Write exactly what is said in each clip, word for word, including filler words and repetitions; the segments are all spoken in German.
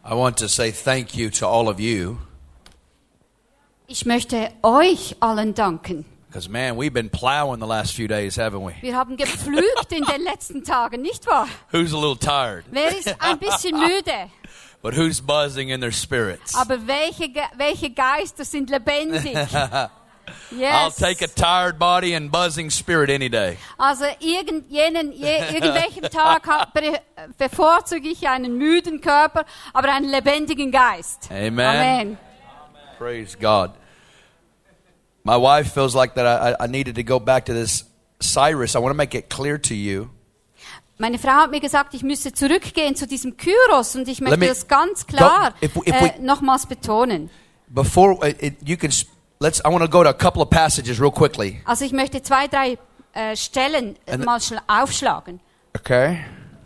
I want to say thank you to all of you. Ich möchte euch allen danken. Because, man, we've been plowing the last few days, haven't we? Wir haben gepflügt in den letzten Tagen, nicht wahr? Who's a little tired? Wer ist ein bisschen müde? But who's buzzing in their spirits? Aber welche, Ge- welche Geister sind lebendig? I'll Yes. take a tired body and buzzing spirit any day. Also irgend, jenen, je, irgendwelchen Tag hab- be- bevorzuge ich einen müden Körper, aber einen lebendigen Geist. Amen. Amen. Praise God. My wife feels like that I, I needed to go back to this Cyrus. I want to make it clear to you. Meine Frau hat mir gesagt, ich müsse zurückgehen zu diesem Kyros und ich Let möchte me- das ganz klar Go- if we- if äh, we- nochmals betonen. Before uh, it, you can, s- let's. I want to go to a couple of passages real quickly. Also ich möchte zwei, drei äh, Stellen äh, And- mal schl- aufschlagen. Okay.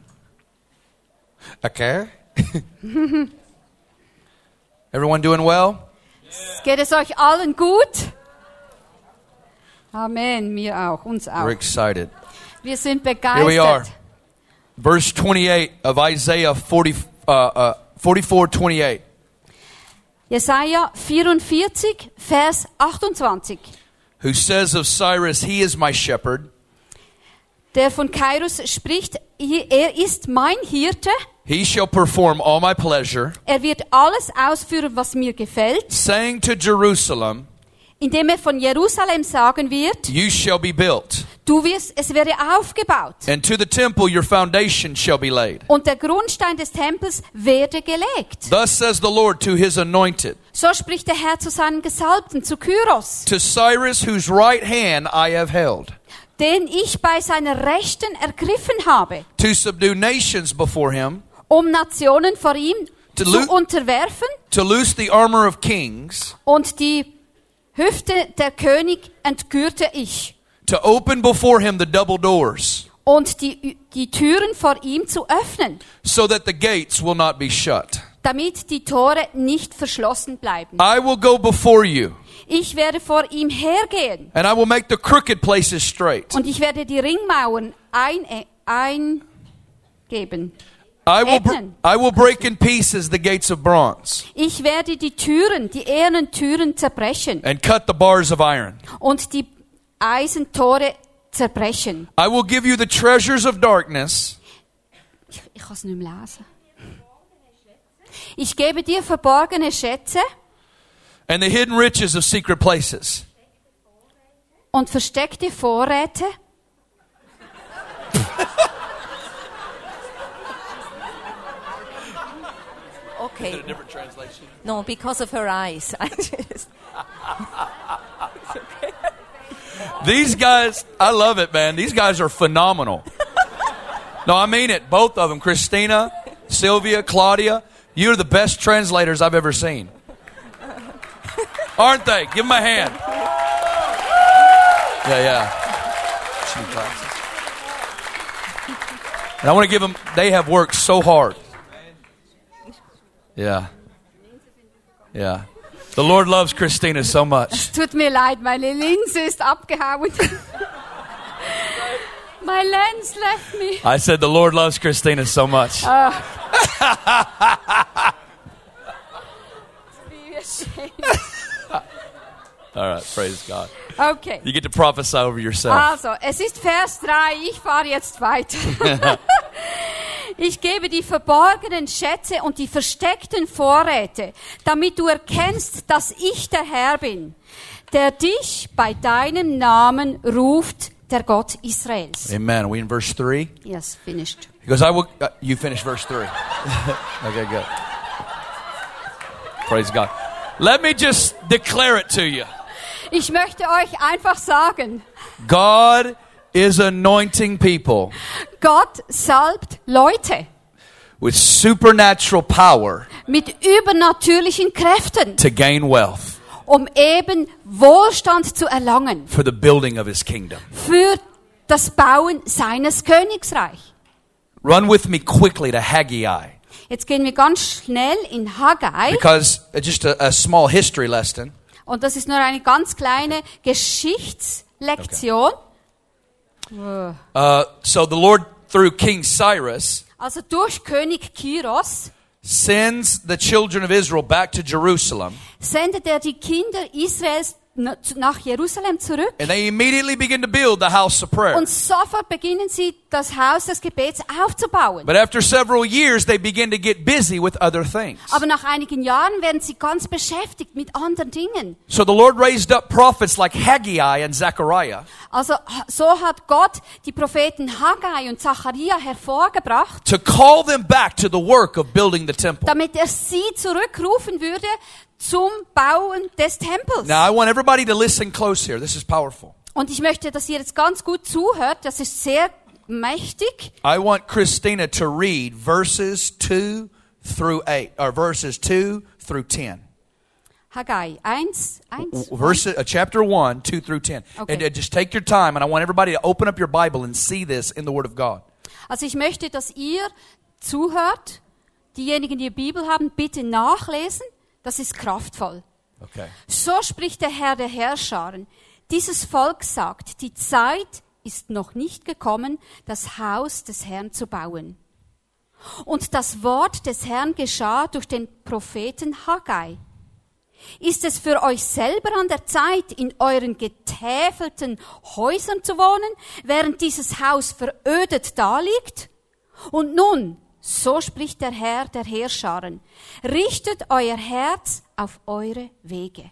Okay. Everyone doing well? Geht es euch allen gut? Amen, mir auch, uns auch. We're excited. Wir sind Here we are. begeistert. Verse twenty-eight of Isaiah forty, uh, uh, forty-four twenty-eight. Jesaja vierundvierzig, Vers achtundzwanzig. Who says of Cyrus, he is my shepherd. Der von Kairos spricht, er ist mein Hirte, He shall perform all my pleasure. er wird alles ausführen, was mir gefällt, Saying to Jerusalem, indem er von Jerusalem sagen wird, you shall be built. du wirst, es werde aufgebaut And to the temple your foundation shall be laid. und der Grundstein des Tempels werde gelegt. Thus says the Lord to his anointed, So spricht der Herr zu seinen Gesalbten, zu Kyros, to Cyrus whose right hand I have held, den ich bei seiner Rechten ergriffen habe, to subdue nations before him, um Nationen vor ihm To zu lo- unterwerfen to loose the armor of kings, und die Hüfte der König entgürte ich to open before him the double doors, und die, die Türen vor ihm zu öffnen, so that the gates will not be shut. damit die Tore nicht verschlossen bleiben. I will go before you, Ich werde vor ihm hergehen and I will make the crooked places straight. und ich werde die Ringmauern ein, eingeben. I will, br- Ebnen. I will break in pieces the gates of bronze, Ich werde die Türen, die ehernen Türen zerbrechen and cut the bars of iron. und die Eisentore zerbrechen. I will give you the treasures of darkness, Ich, ich kann es nicht mehr lesen. Ich gebe dir verborgene Schätze and the hidden riches of secret places. und versteckte Vorräte. Okay. Different translation. No, because of her eyes. I just, These guys, I love it, man. These guys are phenomenal. No, I mean it. Both of them. Christina, Sylvia, Claudia. You're the best translators I've ever seen. Aren't they? Give them a hand. Yeah, yeah. Shoe glasses. And I want to give them, they have worked so hard. Yeah. Yeah. The Lord loves Christina so much. Tut mir leid, meine Linse ist abgehauen. My lens left me. I said the Lord loves Christina so much. Wie schön. All right, praise God. Okay. You get to prophesy over yourself. Also, es ist Vers drei, ich fahre jetzt weiter. Ich gebe die verborgenen Schätze und die versteckten Vorräte, damit du erkennst, dass ich der Herr bin, der dich bei deinem Namen ruft, der Gott Israels. Amen. Are we in verse three? Yes, finished. He goes, I will, uh, you finish verse three. Okay, good. Praise God. Let me just declare it to you. Ich möchte euch einfach sagen, God is anointing people Gott salbt Leute with supernatural power mit übernatürlichen Kräften, to gain wealth um eben Wohlstand zu erlangen for the building of his kingdom. für das Bauen seines Königsreichs. Run with me quickly to Haggai. Jetzt gehen wir ganz schnell in Haggai. Because uh, just a, a small history lesson. Und das ist nur eine ganz kleine Geschichtslektion. Uh, so the Lord, through King Cyrus, Also durch König Kyros sends the children of Israel back to Jerusalem. sendet er die Kinder Israels nach Jerusalem zurück. And they immediately begin to build the house of prayer. Und sofort beginnen sie, das Haus des Gebets aufzubauen. But after several years, they begin to get busy with other things. Aber nach einigen Jahren werden sie ganz beschäftigt mit anderen Dingen. So the Lord raised up prophets like Haggai and Zechariah. Also so hat Gott die Propheten Haggai und Zacharia hervorgebracht, To call them back to the work of building the temple. damit er sie zurückrufen würde zum Bauen des Tempels. Now I want everybody to listen close here. This is powerful. Und ich möchte, dass ihr jetzt ganz gut zuhört. Das ist sehr mächtig. I want Christina to read verses two through eight, or verses two through ten. Haggai eins, eins. Verse, uh, chapter one, two through ten. Okay. And uh, just take your time, and I want everybody to open up your Bible and see this in the Word of God. Also ich möchte, dass ihr zuhört. Diejenigen, die Bibel haben, bitte nachlesen. Das ist kraftvoll. Okay. So spricht der Herr der Herrscharen. Dieses Volk sagt, die Zeit ist noch nicht gekommen, das Haus des Herrn zu bauen. Und das Wort des Herrn geschah durch den Propheten Haggai. Ist es für euch selber an der Zeit, in euren getäfelten Häusern zu wohnen, während dieses Haus verödet daliegt? Und nun, so spricht der Herr der Heerscharen, richtet euer Herz auf eure Wege.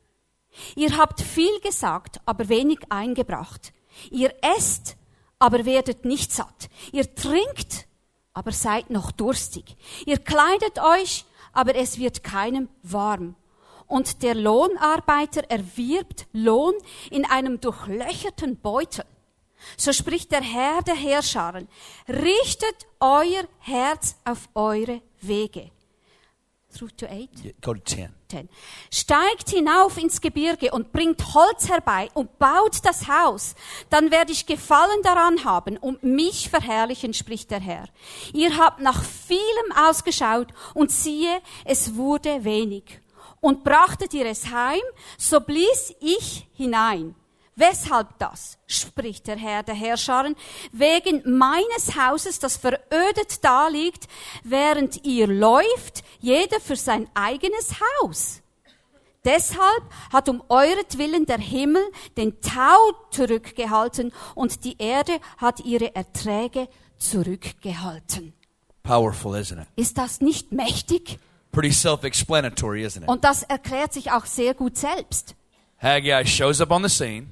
Ihr habt viel gesagt, aber wenig eingebracht. Ihr esst, aber werdet nicht satt. Ihr trinkt, aber seid noch durstig. Ihr kleidet euch, aber es wird keinem warm. Und der Lohnarbeiter erwirbt Lohn in einem durchlöcherten Beutel. So spricht der Herr der Heerscharen, richtet euer Herz auf eure Wege. Through to eight? Yeah, go to ten. Ten. Steigt hinauf ins Gebirge und bringt Holz herbei und baut das Haus. Dann werde ich Gefallen daran haben und mich verherrlichen, spricht der Herr. Ihr habt nach vielem ausgeschaut und siehe, es wurde wenig. Und brachtet ihr es heim, so blies ich hinein. Weshalb das, spricht der Herr der Herrscharen, wegen meines Hauses, das verödet daliegt, während ihr läuft, jeder für sein eigenes Haus. Deshalb hat um euretwillen der Himmel den Tau zurückgehalten und die Erde hat ihre Erträge zurückgehalten. Powerful, isn't it? Ist das nicht mächtig? Pretty self-explanatory, isn't it? Und das erklärt sich auch sehr gut selbst. Haggai shows up on the scene,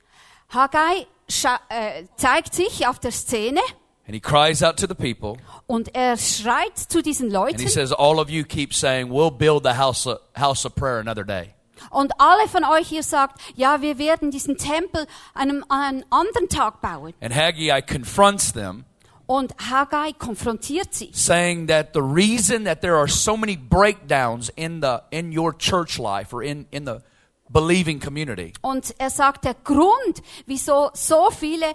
Haggai scha- äh, zeigt sich auf der Szene and he cries out to the people, und er schreit zu diesen and Leuten he says, all of you keep saying, we'll build the house of, house of prayer another day. und alle von euch hier sagt, ja, wir werden diesen Tempel einem, an einem anderen Tag bauen. And Haggai confronts them, Und Haggai konfrontiert sie. saying that the reason that there are so many breakdowns in the in your church life or in, in the believing community Und er sagt, der Grund, wieso so viele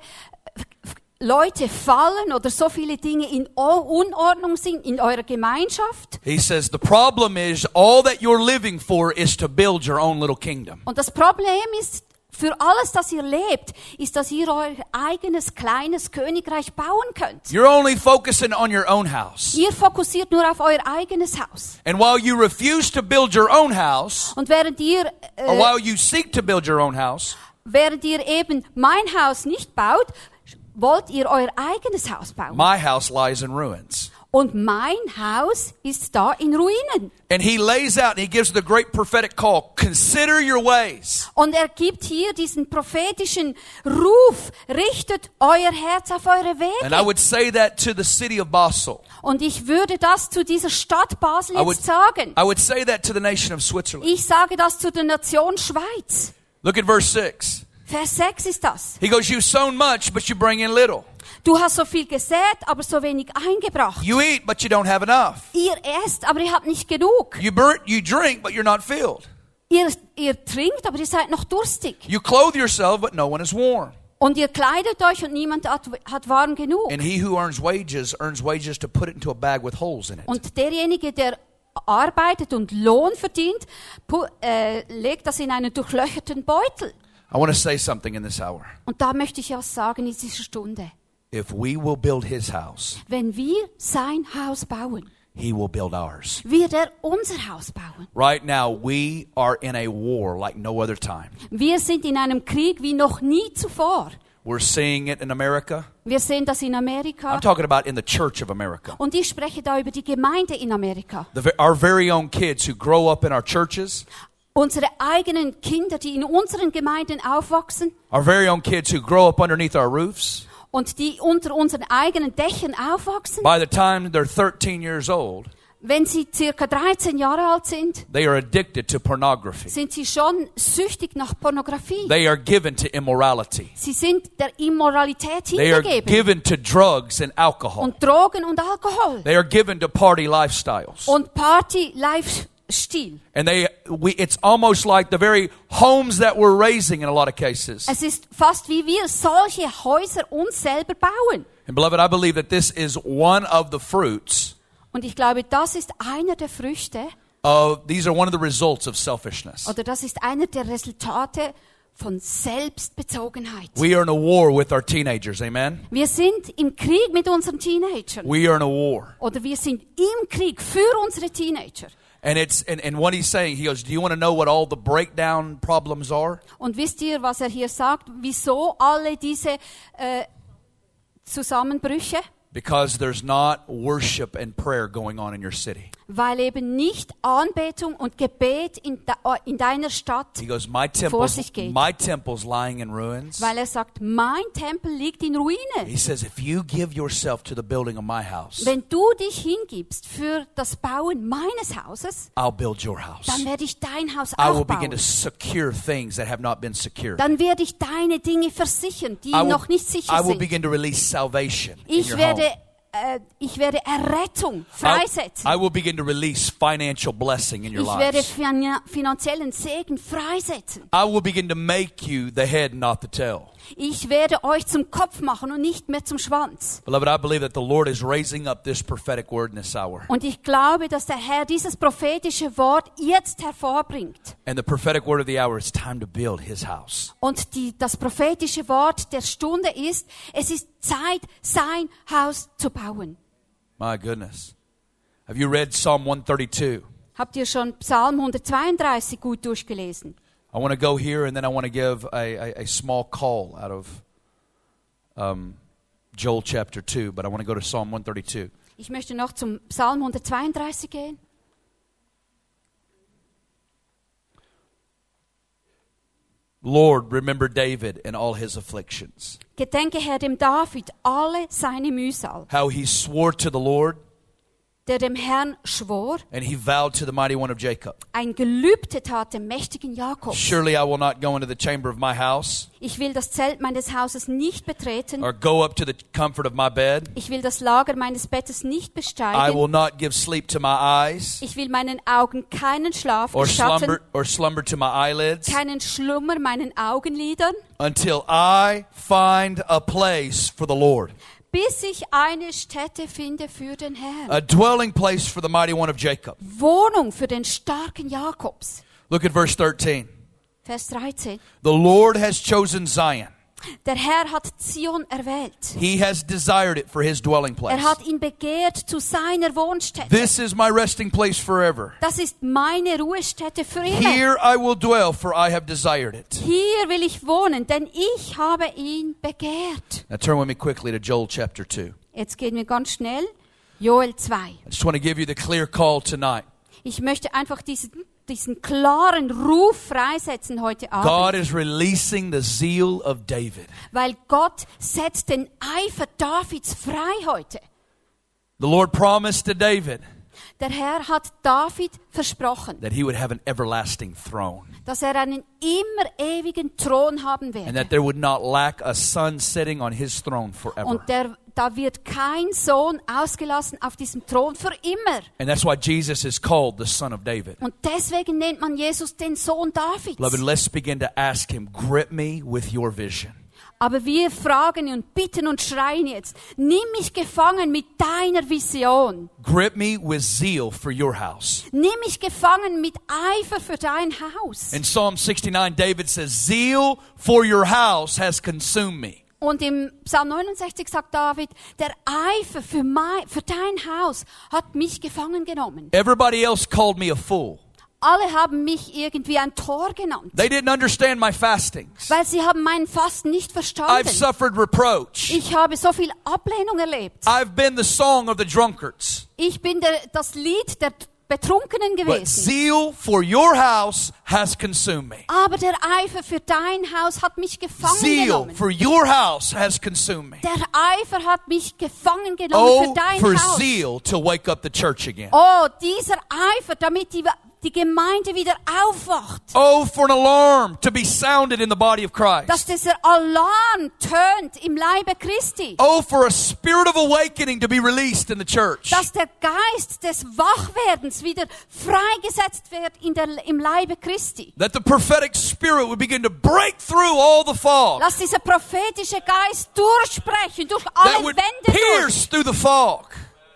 Leute fallen oder so viele Dinge in Unordnung sind in eurer Gemeinschaft. He says the problem is all that you're living for is to build your own little kingdom. Und das Problem ist, für alles, das ihr lebt, ist, dass ihr euer eigenes kleines Königreich bauen könnt. You're only focusing on your own house. Ihr fokussiert nur auf euer eigenes Haus. And while you refuse to build your own house, Und während ihr, or äh, while you seek to build your own house, während ihr eben mein Haus nicht baut, wollt ihr euer eigenes Haus bauen. my house lies in ruins. Und mein Haus ist da in Ruinen. And he lays out and he gives the great prophetic call, consider your ways. Und er gibt hier diesen prophetischen Ruf, richtet euer Herz auf eure And I Wege. would say that to the city of Basel. Und ich würde das zu dieser Stadt Basel I would, jetzt sagen. I would say that to the nation of Switzerland. Ich sage das zu der Nation Schweiz. Look at verse six. Vers sechs ist das. He goes, you've sown much, but you bring in little. Du hast so viel gesät, aber so wenig eingebracht. You eat, but you don't have enough. Ihr esst, aber ihr habt nicht genug. You burn, you drink, but you're not filled. Ihr, ihr trinkt, aber ihr seid noch durstig. You clothe yourself, but no one is warm. Und ihr kleidet euch und niemand hat, hat warm genug. And he who earns wages, earns wages to put it into a bag with holes in it. Und derjenige, der arbeitet und Lohn verdient, pu- äh, legt das in einen durchlöcherten Beutel. I want to say something in this hour. Und da möchte ich was sagen in dieser Stunde. If we will build his house, Wenn wir sein Haus bauen, He will build ours. wird er unser Haus bauen. Right now, we are in a war like no other time. Wir sind in einem Krieg wie noch nie zuvor. We're seeing it in America. Wir sehen das in Amerika. I'm talking about in the Church of America. Und ich spreche da über die Gemeinde in Amerika. The, our very own kids who grow up in our churches. Unsere eigenen Kinder, die in unseren Gemeinden aufwachsen. Our very own kids who grow up underneath our roofs. Und die unter unseren eigenen Dächern aufwachsen. By the time they're thirteen years old, wenn sie circa dreizehn Jahre alt sind, they are addicted to pornography. sind sie schon süchtig nach Pornografie. They are given to immorality. Sie sind der Immoralität They are hingegeben. given to drugs and alcohol. Und Drogen und Alkohol. They are given to party lifestyles. Und Party-Lifestyle. And they, we, it's almost like the very homes that we're raising in a lot of cases. Es ist fast wie wir solche Häuser uns selber bauen. And beloved, I believe that this is one of the fruits Und ich glaube, das ist einer der Früchte, of, these are one of the results of selfishness. oder das ist einer der Resultate von Selbstbezogenheit. We are in a war with our teenagers, amen? Wir sind im Krieg mit unseren Teenagern. We are in a war. Oder wir sind im Krieg für unsere Teenager. And it's and, and what he's saying, he goes, do you want to know what all the breakdown problems are? Und wisst ihr, was er hier sagt? Wieso alle diese äh, Zusammenbrüche? Because there's not worship and prayer going on in your city. Weil eben nicht Anbetung und Gebet in, de, in deiner Stadt He goes, my vor temple's, sich geht. my temple's lying in ruins. Weil er sagt, mein Tempel liegt in Ruine. He says, if you give yourself to the building of my house, Wenn du dich hingibst für das Bauen meines Hauses, I'll build your house. dann werde ich dein Haus I auch will begin bauen. to secure things that have not been secured. Dann werde ich deine Dinge versichern, die I will, noch nicht sicher I will sind. begin to release salvation in Ich your werde, home. äh, ich werde Errettung I, freisetzen. I will begin to release financial blessing in your Ich werde lives. fin- finanziellen Segen freisetzen. I will begin to make you the head, not the tail. Ich werde euch zum Kopf machen und nicht mehr zum Schwanz. Beloved, I believe that the Lord is raising up this prophetic word in this hour. Und ich glaube, dass der Herr dieses prophetische Wort jetzt hervorbringt. And the prophetic word of the hour is time to build his house. Und die, das prophetische Wort der Stunde ist, es ist Zeit, sein Haus zu bauen. My goodness. Have you read Psalm one thirty-two? Habt ihr schon Psalm hundertzweiunddreißig gut durchgelesen? I want to go here and then I want to give a, a, a small call out of um, Joel chapter two, but I want to go to Psalm one thirty-two. Ich möchte noch zum Psalm hundertzweiunddreißig gehen. Lord, remember David and all his afflictions. Gedenke, Herr, dem David alle seine Mühsal, How he swore to the Lord der dem Herrn schwor, and he vowed to the mighty one of Jacob. ein Gelübde tat dem mächtigen Jakob. Surely I will not go into the chamber of my house Ich will das Zelt meines Hauses nicht betreten. or go up to the comfort of my bed. Ich will das Lager meines Bettes nicht I besteigen. will not give sleep to my eyes Ich will meinen Augen keinen Schlaf or slumber, gestatten, or slumber to my eyelids keinen Schlummer meinen Augenlidern, until I find a place for the Lord, bis ich eine Stätte finde für den Herrn. a dwelling place for the mighty one of Jacob. Wohnung für den starken Jakobs. Look at verse thirteen. Vers dreizehn. The Lord has chosen Zion. Der Herr hat Zion erwählt. He has desired it for his dwelling place. Er hat ihn begehrt zu seiner Wohnstätte. This is my resting place forever. Das ist meine Ruhestätte für immer. Here I will dwell, for I have desired it. Hier will ich wohnen, denn ich habe ihn begehrt. Now turn with me quickly to Joel chapter two. Jetzt gehen wir ganz schnell. Joel zwei. I just want to give you the clear call tonight. Ich möchte einfach diesen, diesen klaren Ruf freisetzen heute Abend. God is releasing the zeal of David. Weil Gott setzt den Eifer Davids frei heute. The Lord promised to David Der Herr hat David versprochen, that he would have an everlasting throne dass er einen immer ewigen Thron haben and that werde. there would not lack a son sitting on his throne forever. Und der, da wird kein Sohn ausgelassen auf diesem Thron für immer. And that's why Jesus is called the Son of David. Und deswegen nennt man Jesus den Sohn Davids. Beloved, let's begin to ask him, grip me with your vision. Aber wir fragen und bitten und schreien jetzt, nimm mich gefangen mit deiner Vision. Grip me with zeal for your house. Nimm mich gefangen mit Eifer für dein Haus. In Psalm sixty-nine, David says, zeal for your house has consumed me. Und im Psalm neunundsechzig sagt David, der Eifer für, mein, für dein Haus hat mich gefangen genommen. Everybody else called me a fool. Alle haben mich irgendwie ein Tor genannt. They didn't understand my fastings. Weil sie haben meinen Fasten nicht verstanden. I've suffered reproach. Ich habe so viel Ablehnung erlebt. I've been the song of the drunkards. Ich bin der, das Lied der Betrunkenen But gewesen. zeal for your house has consumed me. Aber der Eifer für dein Haus hat mich gefangen Zeal genommen. for your house has consumed me. Der Eifer hat mich gefangen genommen Oh, für dein for Haus. zeal to wake up the church again. Oh, dieser Eifer, damit die, die Gemeinde wieder aufwacht. Oh, for an alarm to be sounded in the body of Dass Christ. dieser Alarm tönt im Leibe Christi. Oh, for a spirit of awakening to be released in the church. Dass der Geist des Wachwerdens wieder freigesetzt wird in der, im Leibe Christi. That the prophetic spirit would begin to break through all the fog. Lass dieser prophetische Geist durchsprechen, durch That alle would Wände durch. pierce through the fog.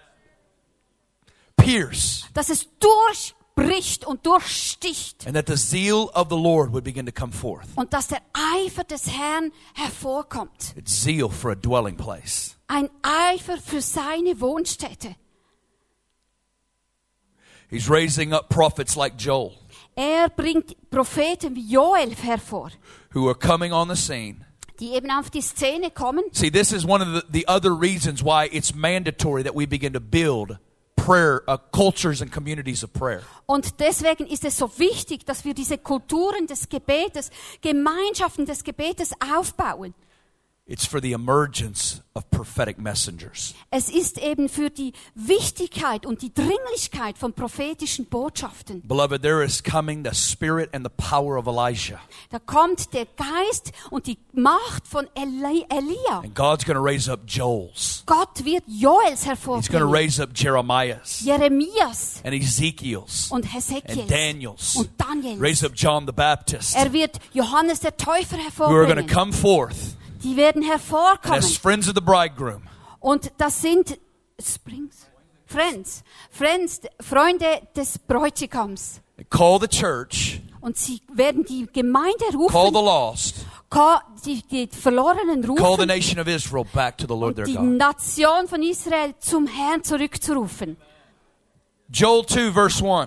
Pierce. Dass es durchbricht und durchsticht. And that the zeal of the Lord would begin to come forth. Und dass der Eifer des Herrn hervorkommt. It's zeal for a dwelling place. Ein Eifer für seine Wohnstätte. He's raising up prophets like Joel, Er bringt Propheten wie Joel hervor, who are coming on the scene. die eben auf die Szene kommen. See, this is one of the, the other reasons why it's mandatory that we begin to build prayer, uh, cultures and communities of prayer. Und deswegen ist es so wichtig, dass wir diese Kulturen des Gebetes, Gemeinschaften des Gebetes aufbauen. It's for the emergence of prophetic messengers. Es ist eben für die Wichtigkeit und die Dringlichkeit von prophetischen Botschaften. Beloved, there is coming the spirit and the power of Elijah. Da kommt der Geist und die Macht von Eli- Elia. And God's going to raise up Joel's. Gott wird Joels He's going to hervorbringen, raise up Jeremiah's Jeremias and Ezekiel's und and Hesekiels Daniel's. und Daniels. Raise up John the Baptist, Er wird Johannes der Täufer who are going to hervorbringen. come forth Die werden and hervorkommen. as friends of the bridegroom. Und das sind Springs, Friends, Friends, Freunde des Bräutigams. And call the church, Und sie werden die Gemeinde call the rufen, lost, ka- die, die Verlorenen call the rufen nation of Israel back to the Lord und their die God. Nation von Israel zum Herrn zurückzurufen. Joel two verse one.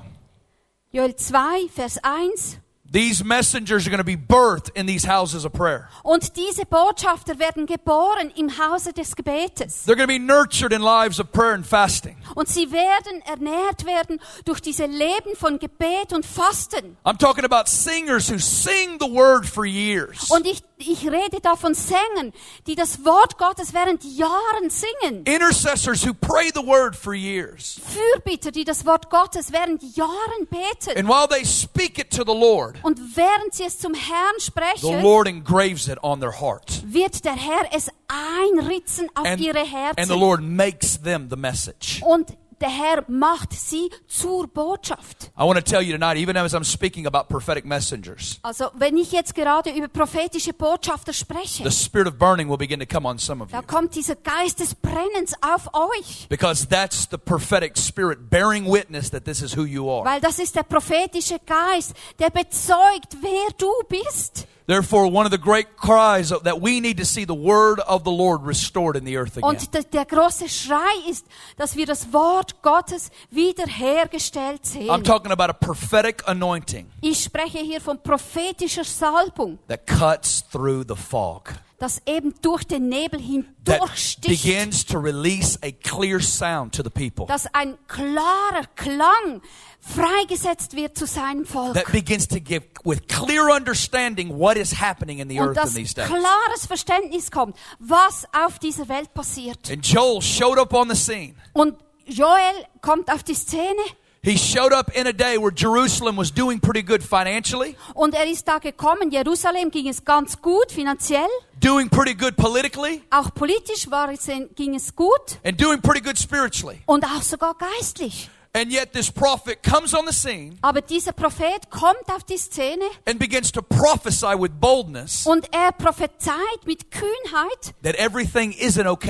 Joel zwei, Vers eins. These messengers are going to be birthed in these houses of prayer. Und diese Botschafter werden geboren im Hause des Gebetes. They're going to be nurtured in lives of prayer and fasting. Und sie werden ernährt werden durch diese Leben von Gebet und Fasten. I'm talking about singers who sing the word for years. Und ich, ich rede da von Sängern, die das Wort Gottes während Jahren singen. Intercessors who pray the word for years. Fürbitter, die das Wort Gottes während Jahren beten. And while they speak it to the Lord, Und während sie es zum Herrn the sprechen, Lord engraves it on their heart. wird der Herr es einritzen auf And, ihre and the Herzen. Lord makes them the message. Und der Herr macht sie zur Botschaft. I want to tell you tonight, even as I'm speaking about prophetic messengers, Also wenn ich jetzt gerade über prophetische Botschafter spreche, the spirit of burning will begin to come on some of da you. kommt dieser Geist des Brennens auf euch. Because that's the prophetic spirit bearing witness that this is who you are. Weil das ist der prophetische Geist, der bezeugt, wer du bist. Therefore, one of the great cries that we need to see the word of the Lord restored in the earth again. Und der, der große Schrei ist, dass wir das Wort Gottes wiederhergestellt sehen. I'm talking about a prophetic anointing Ich spreche hier von prophetischer Salbung, that cuts through the fog, das eben durch den Nebel that hindurchsticht, begins to release a clear sound to the people, dass ein klarer Klang freigesetzt wird zu seinem Volk. that begins to give with clear understanding what is happening in the Und earth in dass these days. klares Verständnis kommt, was auf dieser Welt passiert. And Joel showed up on the scene. Und Joel kommt auf die Szene He showed up in a day where Jerusalem was doing pretty good financially, und er ist da gekommen. Jerusalem ging es ganz gut finanziell, doing pretty good politically, auch politisch war es, ging es gut and doing pretty good spiritually. und auch sogar geistlich. And yet this prophet comes on the scene Aber dieser Prophet kommt auf die Szene and begins to prophesy with boldness und er prophezeit mit Kühnheit, that everything isn't okay.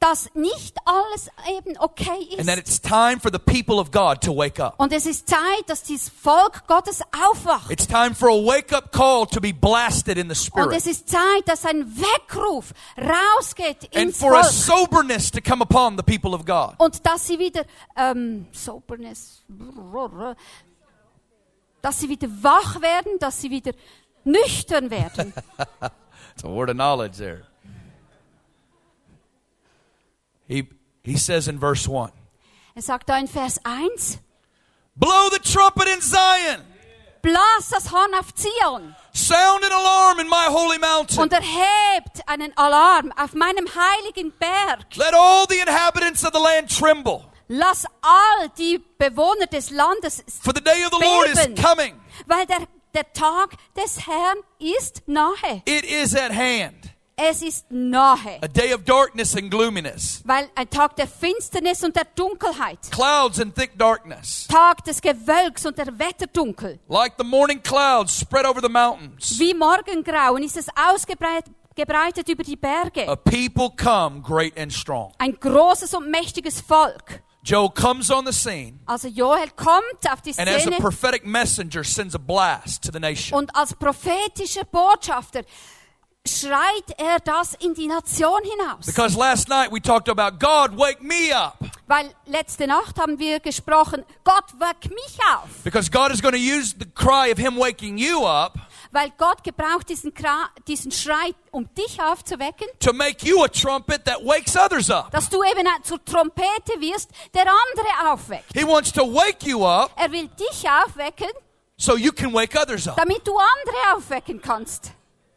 dass nicht alles eben okay And that ist. it's time for the people of God to wake up. Und es ist Zeit, dass dieses Volk Gottes aufwacht. It's time for a wake-up call to be blasted in the Und es Spirit. ist Zeit, dass ein Weckruf rausgeht And ins for a Volk. soberness to come upon the people of God. Und dass sie wieder, ähm, Soberness, dass sie wieder wach werden, dass sie wieder nüchtern werden. It's a word of knowledge there. He, he says in verse one, Er sagt da in Vers eins, blow the trumpet in Zion. blas das Horn auf Zion Sound an alarm in my holy mountain. und erhebt einen Alarm auf meinem heiligen Berg. Let all the inhabitants of the land tremble. Lass all die Bewohner des Landes For the day of the Lord is beben, coming. weil der, der Tag des Herrn ist nahe. It is at hand. Es ist nahe, A day of darkness and gloominess. weil ein Tag der Finsternis und der Dunkelheit, Clouds and thick darkness. Tag des Gewölks und der Wetterdunkel. Like the morning clouds spread over the mountains. Wie Morgengrauen ist es ausgebreitet gebreitet über die Berge. A people come great and strong. Ein großes und mächtiges Volk. Joel comes on the scene. Also Joel kommt auf die And as a Szene prophetic messenger sends a blast to the nation. und als prophetischer Botschafter schreit er das in die Nation hinaus. Because last night we talked about God, wake me up. Weil letzte Nacht haben wir gesprochen, Gott, weck mich auf. Because God is going to use the cry of Him waking you up Weil Gott gebraucht diesen, Kra- diesen Schrei, um dich aufzuwecken, to make you a trumpet that wakes others up. dass du eben zur Trompete wirst, der andere aufweckt. He wants to wake you up Er will dich aufwecken, so you can wake others up. damit du andere aufwecken kannst.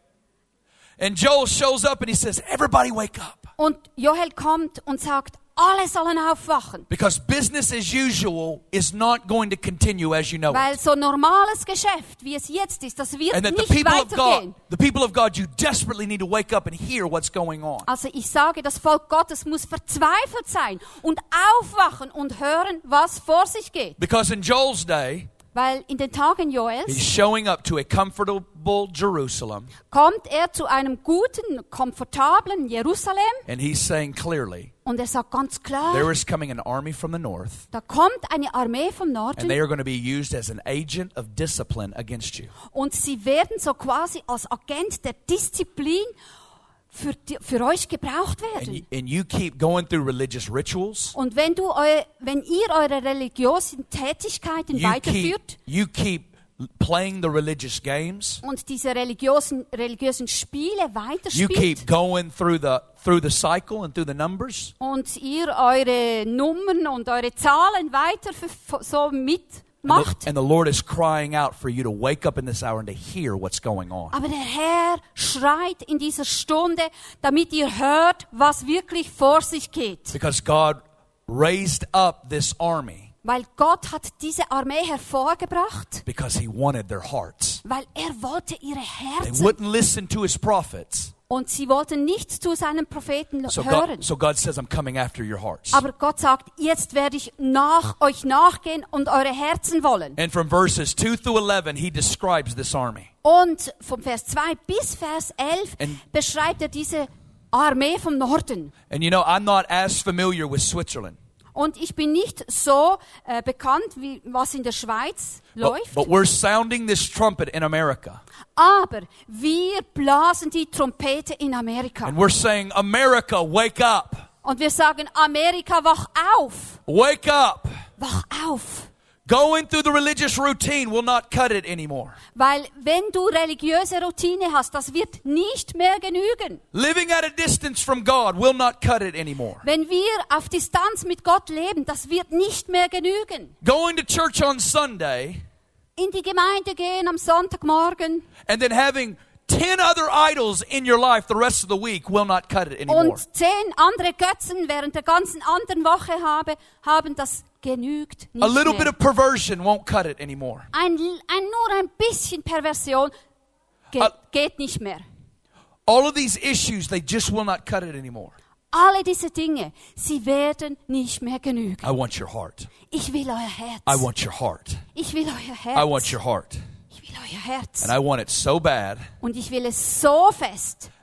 And Joel shows up and he says, everybody wake up. Und Joel kommt und sagt, alle sollen aufwachen. Because business as usual is not going to continue as you know Weil it. so normales Geschäft, wie es jetzt ist, das wird And that the nicht people of weitergehen. God, the people of God, you desperately need to wake up and hear what's going on. Also ich sage, das Volk Gottes muss verzweifelt sein und aufwachen und hören, was vor sich geht. Because in Joel's day, Weil in den Tagen he's Joels showing up to a comfortable Jerusalem kommt er zu einem guten, komfortablen Jerusalem and he's saying clearly, und er sagt ganz klar, there is coming an army from the north da kommt eine Armee vom and Norden they are going to be used as an agent of discipline against you. und sie werden so quasi als Agent der Disziplin für, die, für euch gebraucht And you, werden. and you keep going through religious rituals. Und wenn, du eu, wenn ihr eure religiösen Tätigkeiten You keep, weiterführt you keep playing the religious games. und diese religiösen, religiösen Spiele You weiterspielt keep going through the through the cycle and through the numbers. und ihr eure Nummern und eure Zahlen weiter für, so mitmacht, And the, and the Lord is crying out for you to wake up in this hour and to hear what's going on. aber der Herr schreit in dieser Stunde, damit ihr hört, was wirklich vor sich geht. Because God raised up this army Weil Gott hat diese Armee hervorgebracht, because He wanted their hearts. weil er wollte ihre They Herzen wouldn't listen to His prophets. und sie wollten nicht zu seinen Propheten So hören. God, so God says, I'm coming after your hearts. Aber Gott sagt, jetzt werde ich nach euch nachgehen und eure Herzen wollen. And from verses two through eleven, He describes this army. Und vom Vers zwei bis Vers elf And- beschreibt er diese Armee vom Norden. And you know, I'm not as familiar with Switzerland. Und ich bin nicht so äh, bekannt, wie was in der Schweiz But, läuft. but we're sounding this trumpet in America. Aber wir blasen die Trompete in Amerika. And we're saying, America, wake up. Und wir sagen, Amerika, wach auf. Wake up. Wach auf. Going through the religious routine will not cut it anymore. Weil wenn du religiöse Routine hast, das wird nicht mehr genügen. Living at a distance from God will not cut it anymore. Wenn wir auf Distanz mit Gott leben, das wird nicht mehr genügen. Going to church on Sunday In die Gemeinde gehen am Sonntagmorgen and then having ten other idols in your life the rest of the week will not cut it anymore. und zehn andere Götzen während der ganzen anderen Woche habe, haben, das genügt A little nicht bit mehr. of perversion won't cut it anymore. Ein, ein, nur ein bisschen Perversion ge Ah. geht nicht mehr. All of these issues, they just will not cut it anymore. Alle diese Dinge, sie werden nicht mehr genügen. I want your heart. Ich will euer Herz. I want your heart. Ich will euer Herz. I want your heart. Ich will euer Herz. And I want it so bad Und ich will es so fest,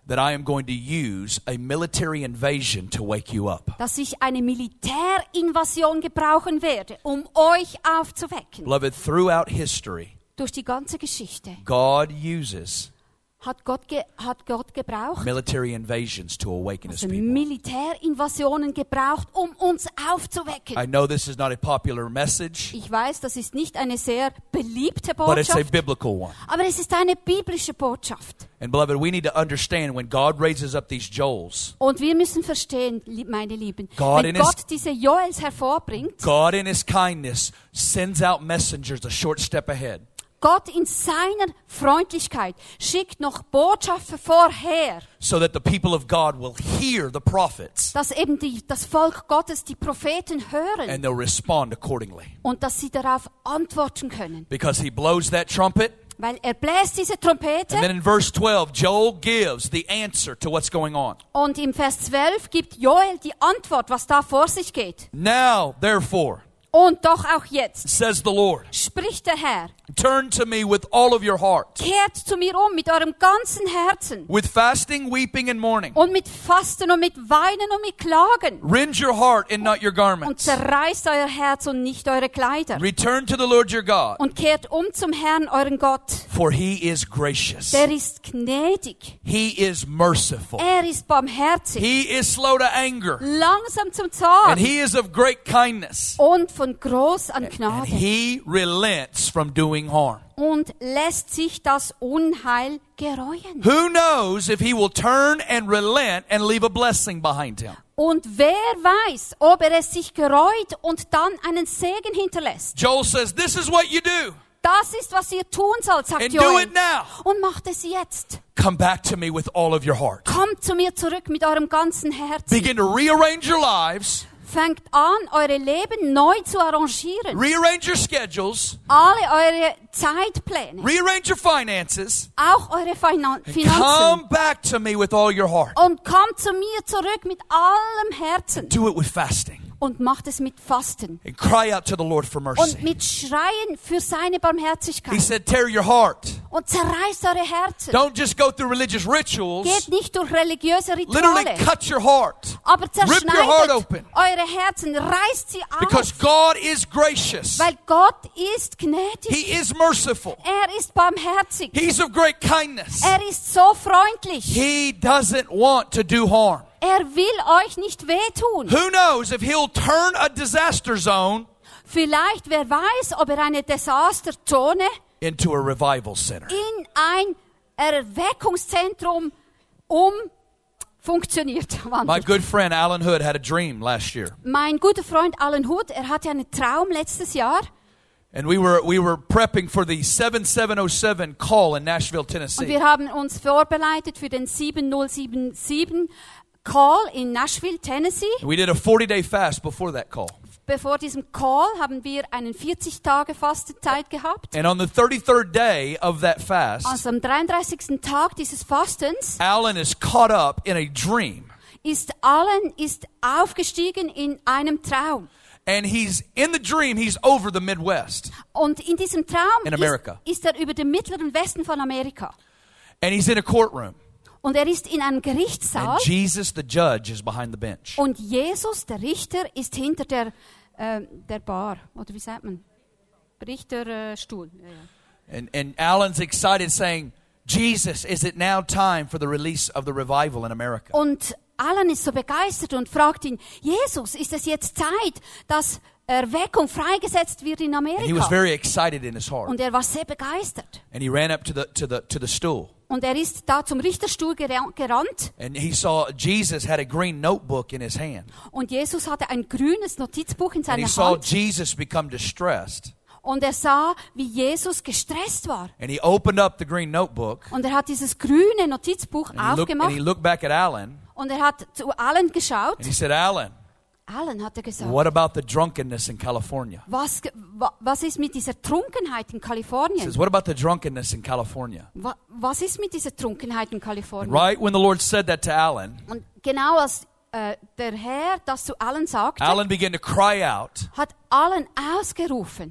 that I am going to use a military invasion to wake you up. dass ich eine Militärinvasion gebrauchen werde, um euch aufzuwecken. Beloved, throughout history, Durch die ganze Geschichte God uses hat Gott, ge hat Gott gebraucht, military invasions to awaken His also people. Militärinvasionen gebraucht, um uns aufzuwecken. I know this is not a popular message, Ich weiß, das ist nicht eine sehr beliebte but it's a Botschaft, biblical one. aber es ist eine biblische Botschaft. And beloved, we need to understand when God raises up these Joels, Und wir müssen verstehen, lieb- meine Lieben, God wenn in his- Gott diese Joels hervorbringt, God in His kindness sends out messengers a short step ahead. Gott in seiner Freundlichkeit schickt noch Botschafter vorher, So that the people of God will hear the prophets dass eben die, das Volk Gottes die Propheten hören and they'll respond accordingly. und dass sie darauf antworten können. Because He blows that trumpet, Weil er bläst diese Trompete and then in verse twelve, Joel gives the answer to what's going on. und im Vers zwölf gibt Joel die Antwort, was da vor sich geht. Now, therefore, Und doch auch jetzt says the Lord, spricht der Herr, turn to me with all of your heart, kehrt zu mir um mit eurem ganzen Herzen with fasting, weeping, and mourning. und mit Fasten und mit Weinen und mit Klagen Rend your heart and not your und garments. zerreißt euer Herz und nicht eure Kleider Return to the Lord your God, und kehrt um zum Herrn, euren Gott. for He is gracious. Der ist gnädig, He is merciful. er ist barmherzig, He is slow to anger. langsam zum And Zorn He is of great kindness. und von groß an And Gnade He relents from doing harm. und lässt sich das Unheil gereuen. Who knows if He will turn and relent and leave a blessing behind Him? Und wer weiß, ob er es sich gereut und dann einen Segen hinterlässt. Joel says, this is what you do. Das ist, was ihr tun sollt, sagt And do Joel. it now. Und macht es jetzt. Come back to me with all of your heart. Kommt zu mir zurück mit eurem ganzen Herzen. Begin to rearrange your lives, Fängt an, eure Leben neu zu arrangieren. rearrange your schedules, Alle eure Zeitpläne, rearrange your finances. auch eure Finan Come Finanzen. back to me with all your heart. Und kommt zu mir zurück mit allem Herzen. Do it with fasting Und macht es mit Fasten. and cry out to the Lord for Und mercy. mit Schreien für seine He Barmherzigkeit. said, tear your heart. Und zerreißt eure Herzen. Don't just go through religious rituals. Geht nicht durch religiöse Literally Rituale. cut your heart. Aber Rip your heart zerschneidet open. eure Herzen, reißt sie Because auf. God is gracious. Weil Gott ist gnädig. He is merciful. Er ist barmherzig. He's of great kindness. Er ist so freundlich. He doesn't want to do harm. Er will euch nicht wehtun. Who knows if He'll turn a disaster zone Vielleicht, wer weiß, ob er eine Desasterzone into a revival center. in ein Erweckungszentrum umfunktioniert. My wandelt. good friend Alan Hood had a dream last year. Mein guter Freund Alan Hood, er hatte einen Traum letztes Jahr. And we were we were prepping for the seven seven oh seven call in Nashville, Und Tennessee. wir haben uns vorbereitet für den sieben null sieben sieben Call in Nashville, Tennessee. And we did a forty-day fast before that call. Bevor diesem Call haben wir einen vierzig Tage Fastenzeit gehabt. And on the thirty-third day of that fast, Also am dreiunddreißigsten Tag dieses Fastens Alan is caught up in a dream. ist Alan ist aufgestiegen in einem Traum. And he's in the dream, he's over the Midwest. Und in diesem Traum In America. ist, ist er über den mittleren Westen von Amerika. And he's in a courtroom. Und er ist in einem Gerichtssaal. And Jesus, the judge, is behind the bench. Und Jesus, der Richter, ist hinter der, äh, der Bar. Oder wie sagt man? Richterstuhl. Ja, ja. And, and Alan's excited saying, Jesus, is it now time for the release of the revival in America? Und Alan ist so begeistert und fragt ihn, Jesus, ist es jetzt Zeit, dass Erweckung freigesetzt wird in And he was Amerika? very excited in his heart. Und er war sehr begeistert. And he ran up to the, to the, to the stool. Und er ist da zum Richterstuhl gera- gerannt. And he saw Jesus had a green notebook in his hand. Und Jesus hatte ein grünes Notizbuch in And seiner he saw Hand. Jesus become distressed. Und er sah, wie Jesus gestresst war. And he opened up the green notebook. Und er hat dieses grüne Notizbuch And he, looked, and aufgemacht. he looked back at Alan. Und er hat zu Alan geschaut. And he said, Alan, Alan hat er gesagt, what about the drunkenness in California? was, ge- wa, was ist mit dieser Trunkenheit in He Kalifornien? says, what about the drunkenness in California? Wa, was ist mit dieser Trunkenheit in Kalifornien? Right when the Lord said that to Alan, Und genau als äh, der Herr das zu Alan sagte, Alan began to cry out. hat Alan ausgerufen.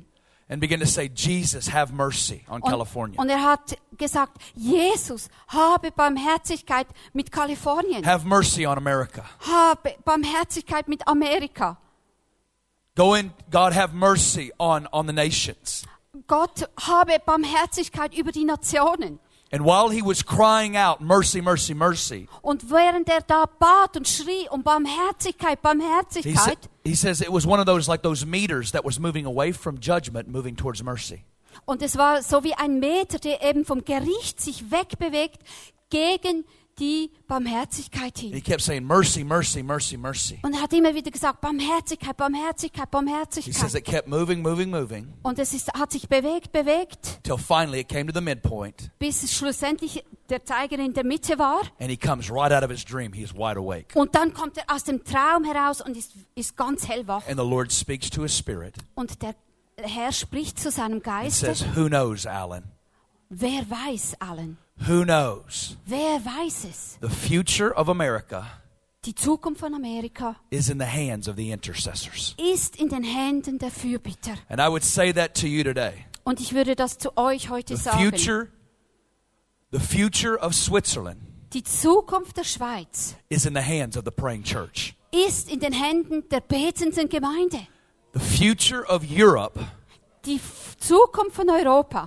and began to say, Jesus, have mercy on Und, California. und er hat gesagt, Jesus, habe Barmherzigkeit mit Kalifornien. Have mercy on America. Habe Barmherzigkeit mit Amerika. Go in, God, have mercy on, on the nations. Gott, habe Barmherzigkeit über die Nationen. And while he was crying out, mercy, mercy, mercy, Und während er da bat und schrie um Barmherzigkeit, he, sa- Barmherzigkeit, he says it was one of those, like those meters that was moving away from judgment, moving towards mercy. und es war so wie ein Meter, der eben vom Gericht sich wegbewegt gegen die Barmherzigkeit And he hin. kept saying, mercy, mercy, mercy, mercy. Und er hat immer wieder gesagt, Barmherzigkeit, Barmherzigkeit, He says Barmherzigkeit. it kept moving, moving, moving, Und es ist, hat sich bewegt, bewegt, till finally it came to the midpoint, bis es schlussendlich der Zeiger in der Mitte war. and he comes right out of his dream. He's wide awake. Und dann kommt er aus dem Traum heraus und ist, ist ganz hellwach. And the Lord speaks to his spirit Und der Herr spricht zu seinem and Geiste. says, who knows, Alan? Wer weiß, Alan? Who knows? Wer weiß es? The future of America Die Zukunft von Amerika is in the hands of the intercessors. ist in den Händen der Fürbitter. And I would say that to you today. Und ich würde das zu euch heute The sagen. future, the future of Switzerland Die Zukunft der Schweiz is in the hands of the praying church. ist in den Händen der betenden Gemeinde. The future of Europe Die F- Zukunft von Europa.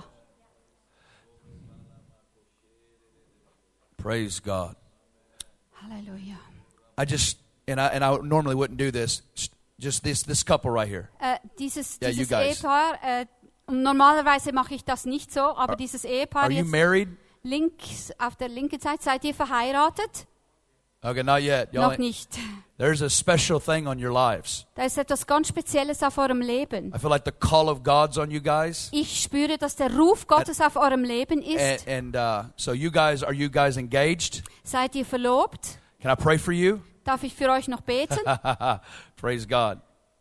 Praise God. Halleluja. I just and I and I normally wouldn't do this. Just this this couple right here. Äh, dieses Yeah, you dieses guys. Ehepaar, äh, normalerweise mache ich das nicht so, aber Are- dieses Ehepaar Are you jetzt married? links, auf der linken Seite, seid ihr verheiratet? Okay, not yet. Y'all Noch ain't- nicht. There's a special thing on your lives. Da ist etwas ganz Spezielles auf eurem Leben. I feel like the call of God's on you guys. Ich spüre, dass der Ruf Gottes auf eurem Leben ist. And, and uh, so you guys, are you guys engaged? Seid ihr verlobt? Can I pray for you? Darf ich für euch noch beten? Praise God.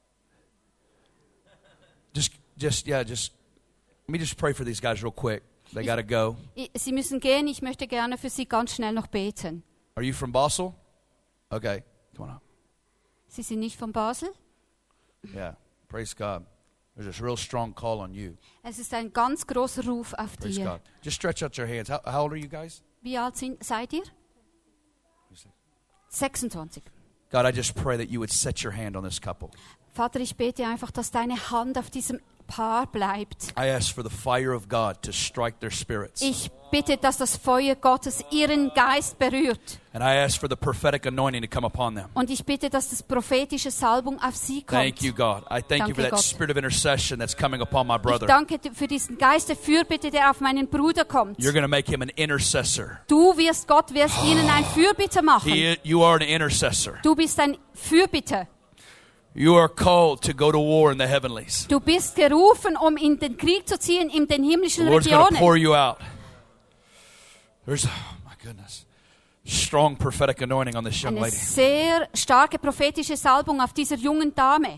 Just, just, yeah, just, let me just pray for these guys real quick. They got to go. I- Sie müssen gehen. Ich möchte gerne für Sie ganz schnell noch beten. Are you from Basel? Okay, come on up. Sie sind nicht von Basel? Yeah, praise God. There's a real strong call on you. Es ist ein ganz großer Ruf auf Praise dir. God. Just stretch out your hands. How, how old are you guys? Wie alt sind, seid ihr? sechsundzwanzig. God, I just pray that you would set your hand on this couple. Vater, ich bete einfach, dass deine Hand auf diesem Paar bleibt. I ask for the fire of God to strike their spirits. Ich bitte, dass das Feuer Gottes ihren Geist berührt. And I ask for the prophetic anointing to come upon them. Und ich bitte, dass das prophetische Salbung auf sie kommt. Thank you, God. I thank you for Danke, that Gott. spirit of intercession that's coming upon my Ich brother. danke dir für diesen Geist der Fürbitte, der auf meinen Bruder kommt. You're going to make him an intercessor. Du wirst, Gott wirst ihnen ein Fürbitter machen. He, you are an intercessor. Du bist ein Fürbitter. You are called to go to war in the heavenlies. Du bist gerufen, um in den Krieg zu ziehen in den The himmlischen Lord's going to pour Regionen. you out. There's, oh my goodness, strong prophetic anointing on this young Eine lady. sehr starke prophetische Salbung auf dieser jungen Dame.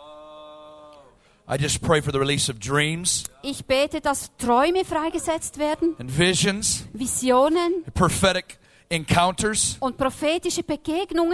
I just pray for the release of dreams Ich bete, dass Träume freigesetzt werden, and visions, Visionen prophetic encounters. und prophetische Begegnungen.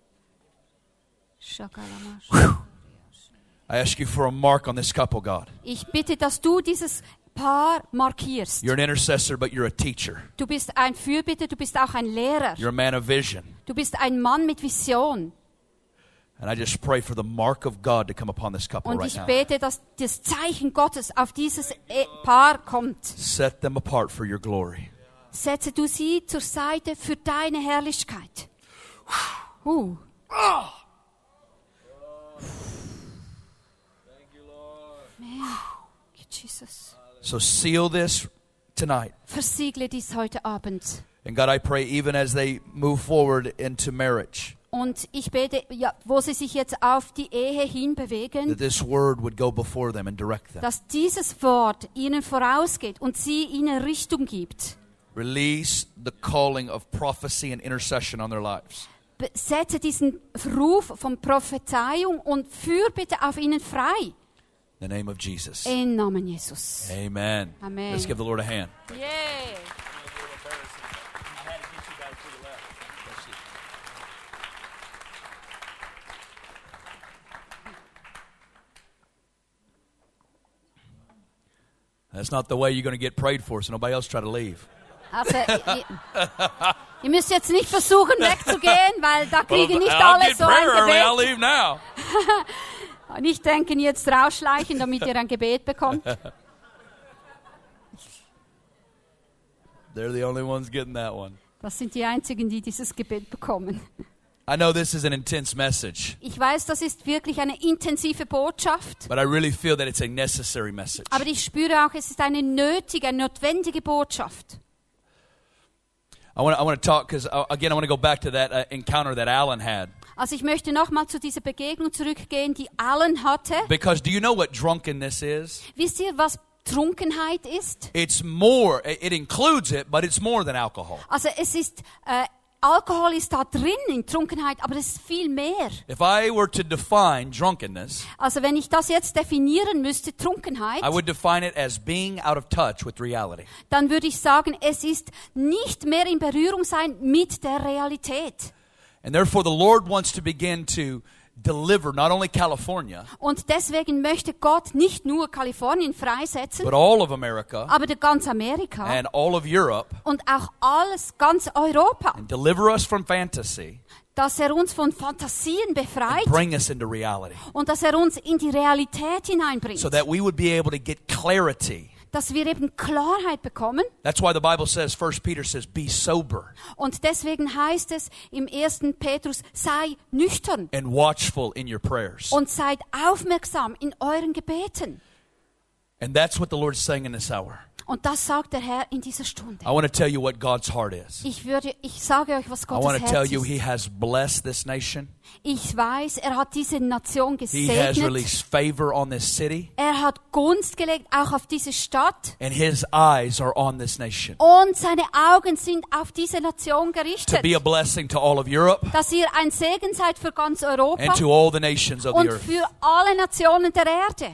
I ask you for a mark on this couple, God. Ich bitte, dass du dieses Paar markierst. You're an intercessor, but you're a teacher. Du bist ein Fürbitter, du bist auch ein Lehrer. You're a man of vision. Du bist ein Mann mit Vision. And I just pray for the mark of God to come upon this couple Und right ich now. bete, dass das Zeichen Gottes auf dieses E- Paar kommt. Set them apart for your glory. Setze du sie zur Seite für deine Herrlichkeit. Uh. Man. Jesus. So seal this tonight. Versiegle dies heute Abend. And God, I pray even as they move forward into marriage, Und ich bete, ja, wo sie sich jetzt auf die Ehe hinbewegen, that this word would go before them and direct them. dass dieses Wort ihnen vorausgeht und sie ihnen Richtung gibt. Release the calling of prophecy and intercession on their lives. Be- Setze diesen Ruf von Prophezeiung und Fürbitte auf ihnen frei. In the name of Jesus. Im Namen Jesus. Amen. Amen. Let's give the Lord a hand. Yay. That's not the way you're going to get prayed for, so nobody else try to leave. Also, ihr, ihr müsst jetzt nicht versuchen wegzugehen, weil da kriegen nicht I'll alle get so prayer ein early. I'll Gebet. leave now. Nicht denken, jetzt rausschleichen, damit ihr ein Gebet bekommt. They're the only ones getting that one. Das sind die Einzigen, die dieses Gebet bekommen. I know this is an intense message, Ich weiß, das ist wirklich eine intensive Botschaft. but I really feel that it's a necessary message. Aber ich spüre auch, es ist eine nötige, eine notwendige Botschaft. I want to, I want to talk because, uh, again, I want to go back to that uh, encounter that Alan had. Also ich möchte nochmal zu dieser Begegnung zurückgehen, die Alan hatte. Because do you know what drunkenness is? Wisst ihr, was Trunkenheit ist? It's more, it it includes it, but it's more than alcohol. Also es ist, äh, Alkohol ist da drin in Trunkenheit, aber es ist viel mehr. If I were to define drunkenness, Also wenn ich das jetzt definieren müsste, Trunkenheit, I would define it as being out of touch with reality. dann würde ich sagen, es ist nicht mehr in Berührung sein mit der Realität. And therefore the Lord wants to begin to deliver not only California, Und deswegen möchte Gott nicht nur Kalifornien freisetzen, but all of America aber ganz Amerika and all of Europe, und auch alles, ganz Europa, and deliver us from fantasy dass er uns von Fantasien befreit and bring us into reality, und dass er uns in die Realität hineinbringt, so that we would be able to get clarity. dass wir eben Klarheit bekommen. That's why the Bible says, First Peter says, be sober Und deswegen heißt es im ersten Petrus, sei nüchtern and watchful in your prayers. und seid aufmerksam in euren Gebeten. And that's what the Lord's saying in this hour. Und das sagt der Herr in dieser Stunde. I want to tell you what God's heart is. Ich würde, ich sage euch, was I Gottes want to tell Herz you ist. He has blessed this nation. Ich weiß, er hat diese Nation He has gesegnet. released favor on this city. Er hat Gunst gelegt, auch auf diese Stadt. And His eyes are on this nation. Und seine Augen sind auf diese Nation To gerichtet. be a blessing to all of Europe Dass ihr ein Segen seid für ganz Europa and to all the nations of the und earth. für alle Nationen der Erde.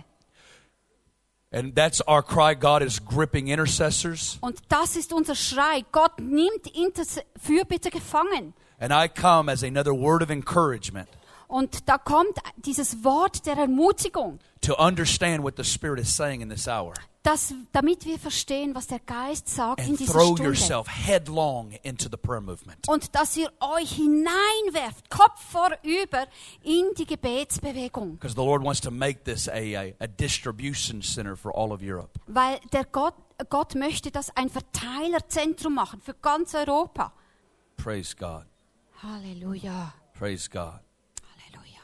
And that's our cry. God is gripping intercessors. Und das ist unser Schrei. Gott nimmt Interse- Fürbitter gefangen. And I come as another word of encouragement Und da kommt dieses Wort der Ermutigung, to understand what the Spirit is saying in this hour. dass, damit wir verstehen, was der Geist sagt in And dieser throw Stunde. yourself headlong into the prayer movement. Und dass ihr euch hineinwerft, Kopf vorüber, in die Gebetsbewegung. Because the Lord wants to make this a, a, a distribution center for all of Europe. Weil der Gott, Gott möchte das ein Verteilerzentrum machen für ganz Europa. Praise God. Halleluja. Praise God. Halleluja.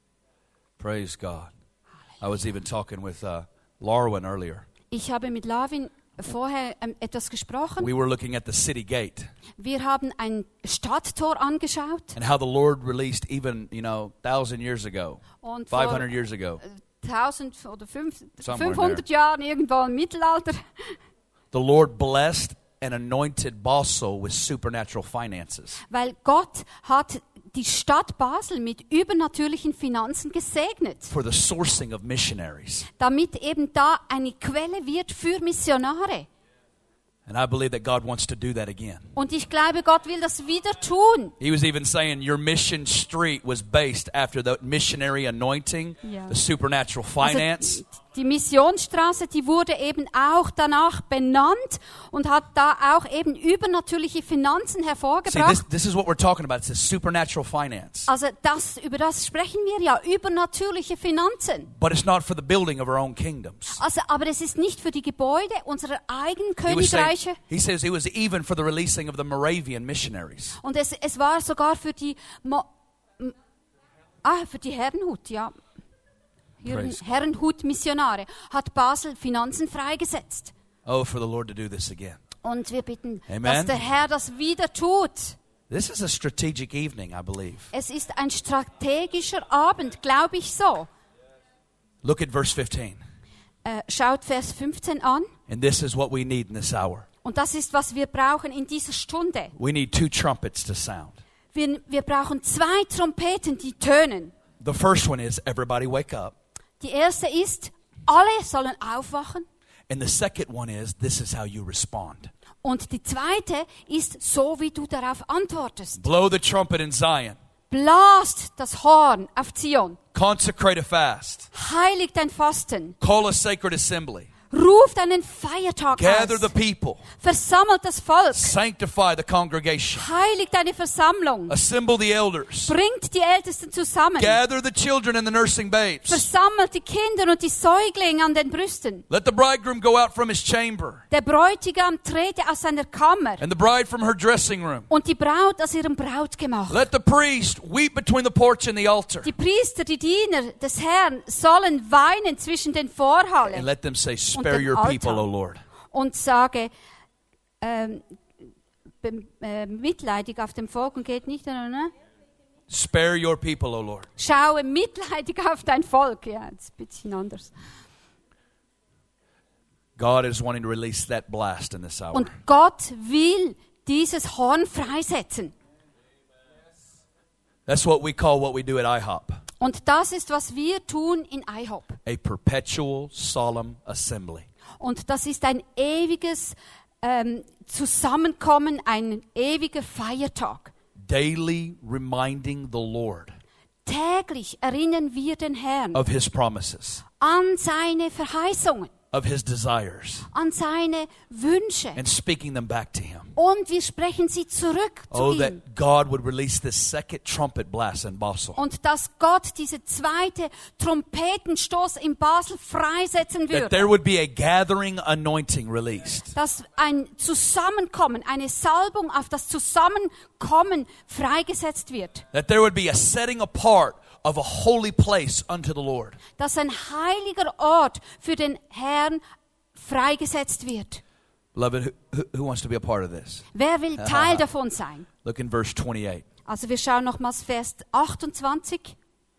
Praise God. I was even talking with uh, Larwin earlier. Ich habe mit Lavin vorher ähm, etwas gesprochen. We were looking at the city gate Wir haben ein Stadttor angeschaut. and how the Lord released even, you know, thousand years ago, Und five vor hundred years ago, tausend oder fünf, Somewhere in fünfhundert Jahren irgendwo im Mittelalter. the Lord blessed and anointed Basel with supernatural finances. Weil Gott hat die Stadt Basel mit übernatürlichen Finanzen gesegnet, For the sourcing of missionaries. damit eben da eine Quelle wird für Missionare. And I believe that God wants to do that again. Und ich glaube, Gott will das wieder tun. He was even saying your mission street was based after the missionary anointing, Yeah. the supernatural Also, finance. die Missionsstraße, die wurde eben auch danach benannt und hat da auch eben übernatürliche Finanzen See, hervorgebracht. this, this is what we're talking about. It's the supernatural finance. Also das, über das sprechen wir ja, übernatürliche Finanzen. But it's not for the building of our own kingdoms. Also, aber es ist nicht für die Gebäude unserer eigenen He, was saying, Königreiche. he says it was even for the releasing of the Moravian missionaries. Und es, es war sogar für die, Mo, m- ah, für die Herrenhut, ja. Herren, Praise God. Herrenhut-Missionare hat Basel Finanzen freigesetzt. Oh, for the Lord to do this again. Und wir bitten, Amen. dass der Herr das wieder tut. This is a strategic evening, I believe. Es ist ein strategischer Abend, glaube ich so. Look at verse fifteen. Äh, schaut Vers fünfzehn an. And this is what we need in this hour. Und das ist, was wir brauchen in dieser Stunde. We need two trumpets to sound. Wir, wir brauchen zwei Trompeten, die tönen. The first one is everybody wake up. Die erste ist, alle sollen aufwachen. And the second one is this is how you respond. Und die zweite ist, so wie du darauf antwortest. Blow the trumpet in Zion. Blast das Horn auf Zion. Consecrate a fast. Heiligt dein Fasten. Call a sacred assembly. Ruft einen Feiertag Gather aus. the people. Versammelt das Volk. Sanctify the congregation. Heiligt eine Versammlung. Assemble the elders. Bringt die Ältesten zusammen. Gather the children and the nursing babes. Versammelt die Kinder und die Säuglinge an den Brüsten. Let the bridegroom go out from his chamber, Der Bräutigam trete aus seiner Kammer and the bride from her dressing room. und die Braut aus ihrem Brautgemach. Let the priest weep between the porch and the altar, Die Priester, die Diener des Herrn sollen weinen zwischen den and Vorhallen let them say, und spare den your people, Altar O Lord. und sage, ähm, be- äh, mitleidig auf dem Volk und geht nicht, ne? Spare your people, O Lord. Schaue mitleidig auf dein Volk. Ja, das ist ein bisschen anders. God is wanting to release that blast in this hour. Und Gott will dieses Horn freisetzen. That's what we call what we do at I hop, Und das ist, was wir tun in I HOP. a perpetual solemn assembly. Und das ist ein ewiges ähm, Zusammenkommen, ein ewiger Feiertag. Daily reminding the Lord Täglich erinnern wir den Herrn of His promises, an seine Verheißungen, of His desires, an seine Wünsche. and speaking them back to Him. Und wir sprechen sie zurück zu Oh, ihm. that God would release this second trumpet blast in Basel. Und dass Gott diese zweite Trompetenstoß in Basel freisetzen That there würde. would be a gathering anointing released. Dass ein Zusammenkommen, eine Salbung auf das Zusammenkommen freigesetzt wird. That there would be a setting apart of a holy place unto the Lord. Dass ein heiliger Ort für den Herrn freigesetzt wird. Beloved, who, who wants to be a part of this? Wer will Teil davon sein? Look in verse twenty-eight. Also wir schauen nochmals Vers achtundzwanzig.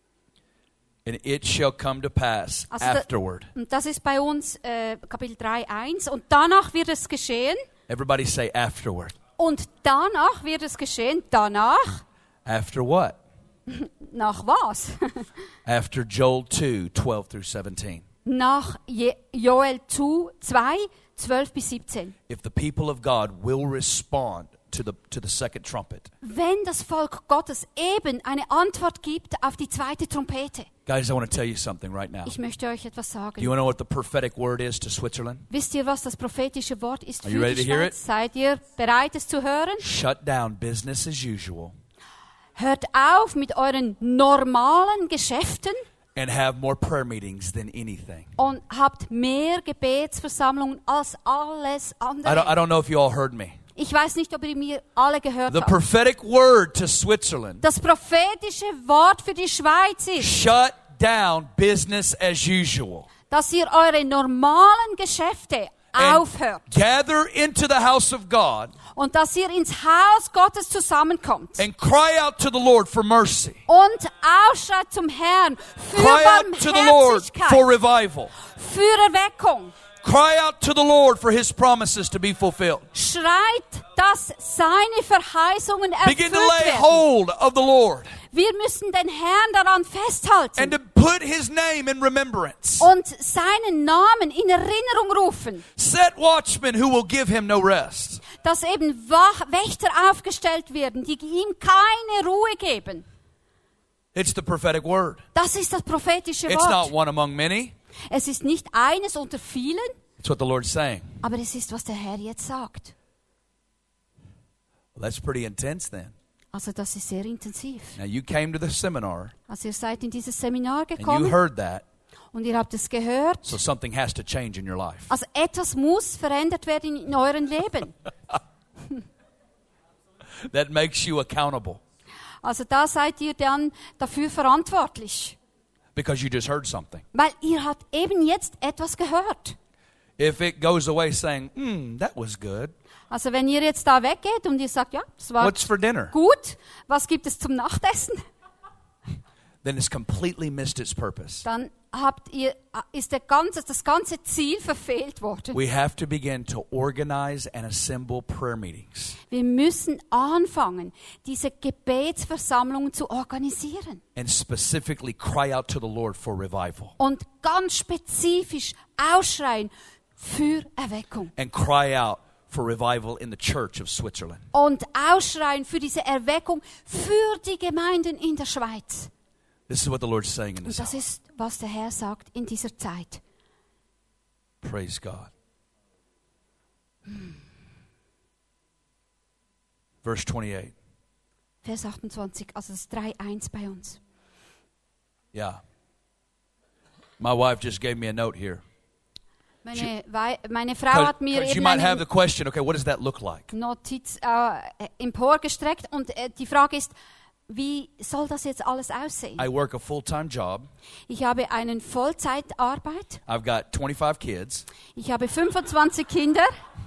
And it shall come to pass Also da, afterward. und das ist bei uns äh, Kapitel drei, eins. Und danach wird es geschehen. Everybody say afterward. Und danach wird es geschehen. Danach? After what? Nach was? After Joel two, twelve through seventeen. Nach Je- Joel zwei, zwölf bis siebzehn. If the people of God will respond to the to the second trumpet. Wenn das Volk Gottes eben eine Antwort gibt auf die zweite Trompete. Guys, I want to tell you something right now. Ich möchte euch etwas Do you sagen. want to know what the prophetic word is to Switzerland? Wisst ihr, was das prophetische Wort ist Are you für ready die to hear Schweiz? Seid ihr bereit, es zu hören? Shut down business as usual Hört auf mit euren normalen Geschäften and have more prayer meetings than anything. und habt mehr Gebetsversammlungen als alles I don't, I andere. don't know if you all heard me. Ich weiß nicht, ob ihr mir alle gehört The habt. prophetic word to Switzerland. Das prophetische Wort für die Schweiz ist, Shut down business as usual. dass ihr eure normalen Geschäfte And aufhört gather into the house of God und dass ihr ins Haus Gottes zusammenkommt and cry out to the Lord for mercy. und ausschreit zum Herrn für Cry out to the Lord for Barmherzigkeit, revival. für Erweckung. Cry out to the Lord for His promises to be fulfilled. Schreit, dass seine Verheißungen Begin erfüllt to lay werden. hold of the Lord Wir müssen den Herrn daran festhalten and to put His name in remembrance. und seinen Namen in Erinnerung rufen, Set watchmen who will give Him no rest. dass eben Wach- Wächter aufgestellt werden, die ihm keine Ruhe geben. It's the prophetic word. Das ist das prophetische It's not Wort. one among many. Es ist nicht eines unter vielen, It's what the Lord's saying. aber es ist, was der Herr jetzt sagt. Well, that's pretty intense then. Also das ist sehr intensiv. Now you came to the seminar Also ihr seid in dieses Seminar and you gekommen heard that, und ihr habt es gehört. so something has to change in your life. Also etwas muss verändert werden in eurem Leben. That makes you accountable Also da seid ihr dann dafür verantwortlich, because you just heard something. weil ihr habt eben jetzt etwas gehört. If it goes away saying, hmm, that was good, Also wenn ihr jetzt da weggeht und ihr sagt, ja, das war what's for dinner? gut, was gibt es zum Nachtessen? Then it's completely missed its purpose. Dann habt ihr, ist der ganze, das ganze Ziel verfehlt worden. We have to begin to organize and assemble prayer meetings Wir müssen anfangen, diese Gebetsversammlungen zu organisieren and specifically cry out to the Lord for revival und ganz spezifisch ausschreien für Erweckung and cry out for revival in the church of Switzerland. und ausschreien für diese Erweckung für die Gemeinden in der Schweiz. This is what the Lord's saying in Und this das hour. ist, was der Herr sagt in dieser Zeit. Praise God. Verse twenty-eight. Vers achtundzwanzig, also das drei eins bei uns. Yeah. My wife just gave me a note here. Meine, Wei- meine Frau hat mir Because you eben might have eine the question, okay, what does that look like? Notiz äh, emporgestreckt und äh, die Frage ist, wie soll das jetzt alles aussehen? I work a full-time job. Ich habe eine Vollzeitarbeit, I've got twenty-five kids. ich habe fünfundzwanzig Kinder.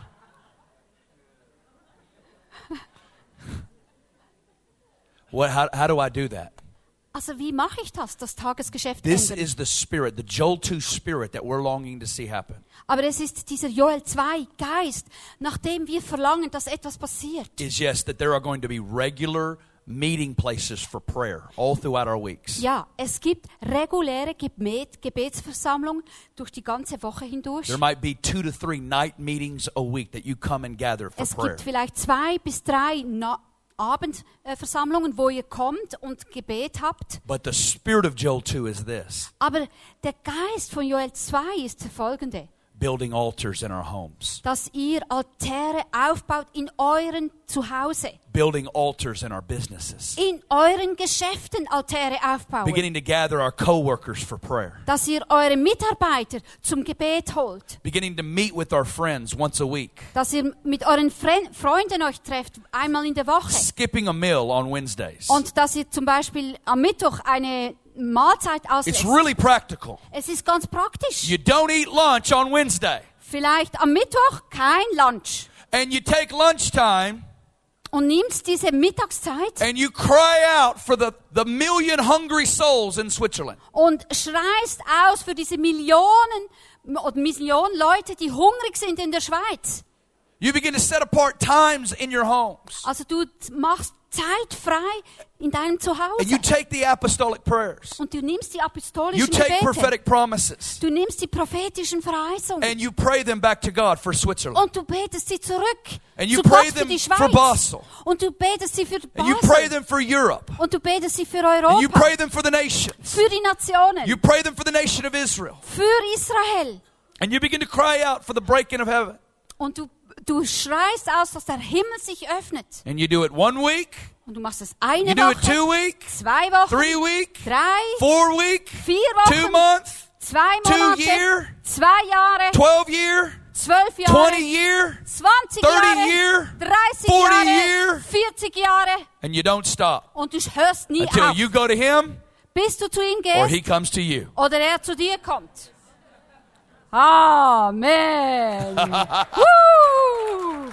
What? How, how do I do that? Also wie mache ich das, das Tagesgeschäft This ändern? is the spirit, the Joel two spirit that we're longing to see happen. Aber es ist dieser Joel zwei Geist, nach dem wir verlangen, dass etwas passiert. Is yes, that there are going to be regular meeting places for prayer all throughout our weeks. Ja, es gibt reguläre Gebet, Gebetsversammlungen durch die ganze Woche hindurch. There might be two to three night meetings a week that you come and gather for Es prayer. gibt vielleicht zwei bis drei Na- Abendversammlungen, wo ihr kommt und Gebet habt. But the spirit of Joel two is this: Aber der Geist von Joel zwei ist der folgende. building altars in our homes, Dass ihr Altäre aufbaut in euren Zuhause. building altars in our businesses, In euren Geschäften Altäre aufbauen. beginning to gather our co-workers for prayer, Dass ihr eure Mitarbeiter zum Gebet holt. beginning to meet with our friends once a week, Dass ihr mit euren Fre- Freunden euch trefft, einmal in der Woche. skipping a meal on Wednesdays. Und dass ihr zum Beispiel am Mittwoch eine Mahlzeit It's auslässt. really practical. Es ist ganz praktisch. You don't eat lunch on Wednesday, Vielleicht am Mittwoch kein Lunch. and you take lunchtime Und nimmst diese Mittagszeit and you cry out for the, the million hungry souls in Switzerland. und schreist aus für diese Millionen oder Millionen Leute, die hungrig sind in der Schweiz. You begin to set apart times in your homes, Also du machst Zeit frei in deinem and you Zuhause. take the apostolic prayers. Und du nimmst die You apostolischen take Gebete. prophetic promises, Du nimmst die prophetischen Verheißungen. and you pray them back to God for Switzerland. Und du betest sie zurück And you zu Gott pray für them die for Schweiz. Basel. Und du betest sie für And you pray Basel. them for Europe. Und du betest sie für And you Europa. pray them for the nations. Für die Nationen. You pray them for the nation of Israel. Für Israel. And you begin to cry out for the breaking of heaven. Und du, du schreist aus, dass der Himmel sich öffnet. And you do it one week, Und du machst es eine you do it Woche, two weeks, zwei Wochen, three weeks, drei, four weeks, vier two Wochen, months, zwei two Monate, year, zwei Jahre, twelve year, zwölf Jahre, twenty year, zwanzig thirty Jahre, year, dreißig forty Jahre, year. vierzig Jahre. and you don't stop Und du hörst nie until auf, you go to him bis du zu ihm or gehst he comes to you. oder er zu dir kommt. Amen. Woo!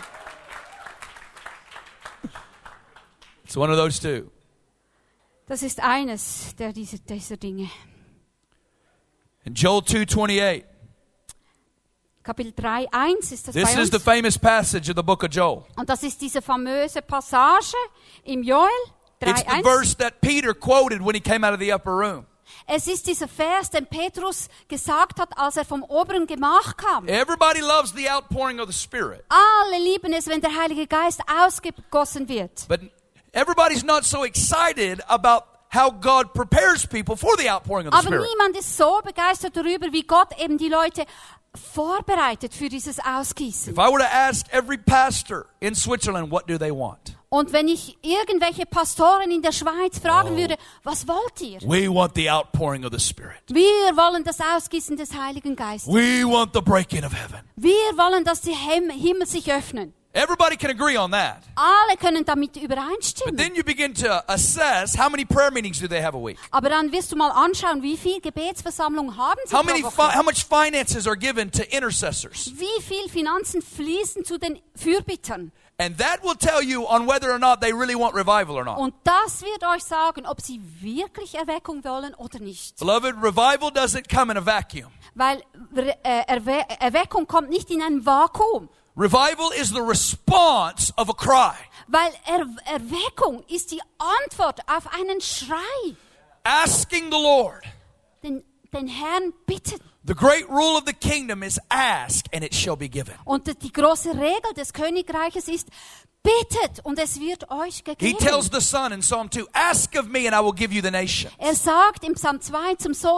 It's one of those two. Das ist eines der dieser, dieser Dinge. In Joel two twenty-eight, Kapitel drei, eins ist das this bei is uns. the famous passage of the book of Joel. Und das ist diese famöse Passage im Joel It's drei, the verse that Peter quoted when he came out of the upper room. Es ist dieser Vers, den Petrus gesagt hat, als er vom oberen Gemach kam. Everybody loves the outpouring of the Spirit, Alle lieben es, wenn der Heilige Geist ausgegossen wird. but everybody's not so excited about how God prepares people for the outpouring of the Aber Spirit. niemand ist so begeistert darüber, wie Gott eben die Leute vorbereitet für dieses Ausgießen. If I were to ask every pastor in Switzerland, what do they want? Und wenn ich irgendwelche Pastoren in der Schweiz fragen würde, was wollt ihr? We want the outpouring of the Spirit. Wir wollen das Ausgießen des Heiligen Geistes. We want the breaking of heaven. Wir wollen, dass die Hem- Himmel sich öffnen. Everybody can agree on that. Alle können damit But übereinstimmen. then you begin to assess how many prayer meetings do they have a week? Aber dann wirst du mal anschauen, wie viel Gebetsversammlungen haben sie How pro many fi- Woche. how much finances are given to intercessors? Wie viel Finanzen fließen zu den Fürbittern? And that will tell you on whether or not they really want revival or not. Und das wird euch sagen, ob sie wirklich Erweckung wollen oder nicht. Beloved, revival doesn't come in a vacuum. Weil äh, Erwe Erweckung kommt nicht in ein Vakuum. Revival is the response of a cry. Weil er Erweckung ist die Antwort auf einen Schrei. Asking the Lord. Den, den Herrn bitten. The great rule of the kingdom is ask and it shall be given. Und die große Regel des Königreiches ist, bittet und es wird euch He gegeben. tells the son in Psalm two, ask of me and I will give you the nation. Er sagt im Psalm zwei zum Sohn,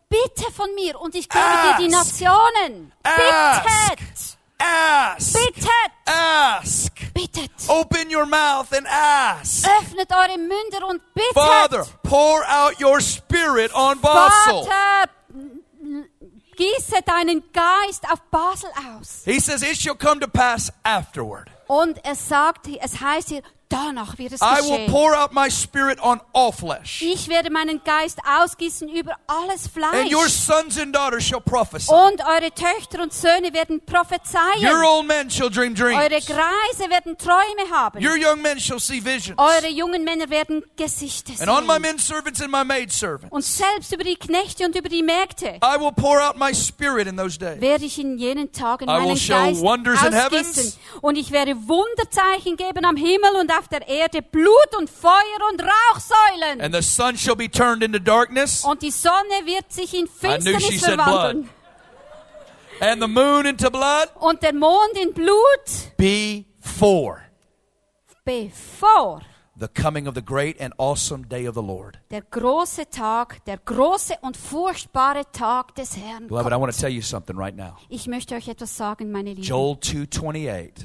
bitte von mir und ich gebe dir die Nationen. Bittet! Ask! Bittet! Ask! Bittet! Open your mouth and ask! Öffnet eure Münder und bittet! Father, pour out your spirit on Basel. Vater, gieße deinen Geist auf Basel aus. He says it shall come to pass afterward. Und er sagt, es heißt hier, danach wird es I will geschehen. pour out my spirit on all flesh. Ich werde meinen Geist ausgießen über alles And your Fleisch. sons and daughters shall prophesy. Und eure Töchter und Söhne werden prophezeien. Your old men shall dream Eure dreams. Greise werden Träume haben. Your young men shall see visions. Eure jungen Männer werden Gesichter And on my sehen. men servants and my maid servants, Und selbst über die Knechte und über die Mägde I will pour out my spirit in those days. werde ich in jenen Tagen I will meinen show Geist wonders in ausgießen. heavens. Und ich werde Wunderzeichen geben am Himmel und auf der Erde, Blut und Feuer und Rauchsäulen. And the sun shall be turned into darkness, Und die Sonne wird sich in I knew she Finsternis said verwandeln. and the moon into blood Und der Mond in Blut, before bevor the coming of the great and awesome day of the Lord. der große Tag, der große und furchtbare Tag des Herrn Beloved, I want to kommt. tell you something right now. Ich möchte euch etwas sagen, meine Lieben. Joel two twenty-eight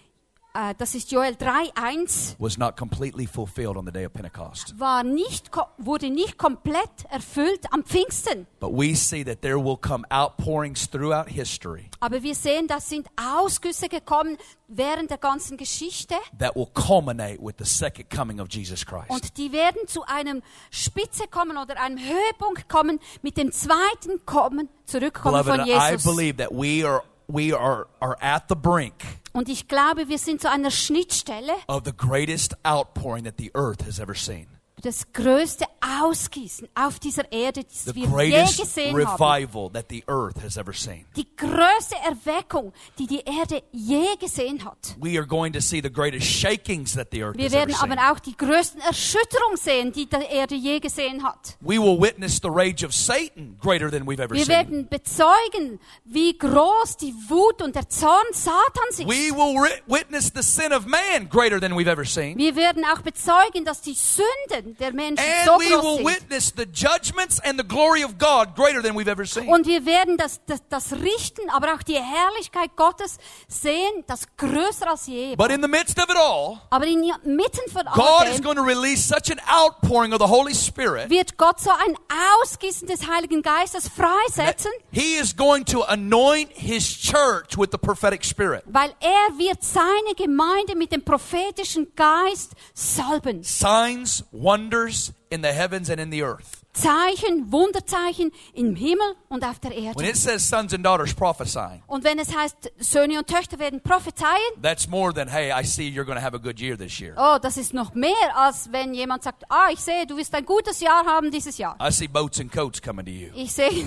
Äh, das ist Joel drei eins. was not completely fulfilled on the day of Pentecost. War nicht, ko- wurde nicht komplett erfüllt am Pfingsten. But we see that there will come outpourings throughout history Aber wir sehen, das sind Ausgüsse gekommen während der ganzen Geschichte. that will culminate with the second coming of Jesus Christ. Und die werden zu einem Spitze kommen oder einem Höhepunkt kommen mit dem zweiten Kommen, Zurückkommen Beloved, von I Jesus. believe that we are we are, are at the brink Und ich glaube, wir sind zu einer Schnittstelle, of the greatest outpouring that the earth has ever seen. das größte Ausgießen auf dieser Erde, das The wir je greatest gesehen haben. revival that the earth has ever seen. Die größte Erweckung, die die Erde je gesehen hat. We are going to see the greatest shakings that the earth Wir has ever werden seen. aber auch die größten Erschütterungen sehen, die die Erde je gesehen hat. We will witness the rage of Satan greater than we've ever Wir seen. werden bezeugen, wie groß die Wut und der Zorn Satans ist. We will ri- witness the sin of man greater than we've ever seen. Wir werden auch bezeugen, dass die Sünden der Menschen And so we groß will sind. witness the judgments and the glory of God greater than we've ever seen. Und wir werden das, das, das Richten, aber auch die Herrlichkeit Gottes sehen, das größer als je war. But in the midst of it all, Aber inmitten von God all is dem going to release such an outpouring of the Holy Spirit wird Gott so ein Ausgießen des Heiligen Geistes that freisetzen, He is going to anoint His church with the prophetic spirit. weil er wird seine Gemeinde mit dem prophetischen Geist salben. Signs, wonders in the heavens and in the earth. Zeichen, Wunderzeichen im Himmel und auf der When Erde. it says sons and daughters prophesying, Und wenn es heißt, Söhne und Töchter werden prophezeien, that's more than, hey, I see you're going to have a good year this year. oh, das ist noch mehr, als wenn jemand sagt, ah, ich sehe, du wirst ein gutes Jahr haben dieses Jahr. I see boats and coats coming to you. Ich sehe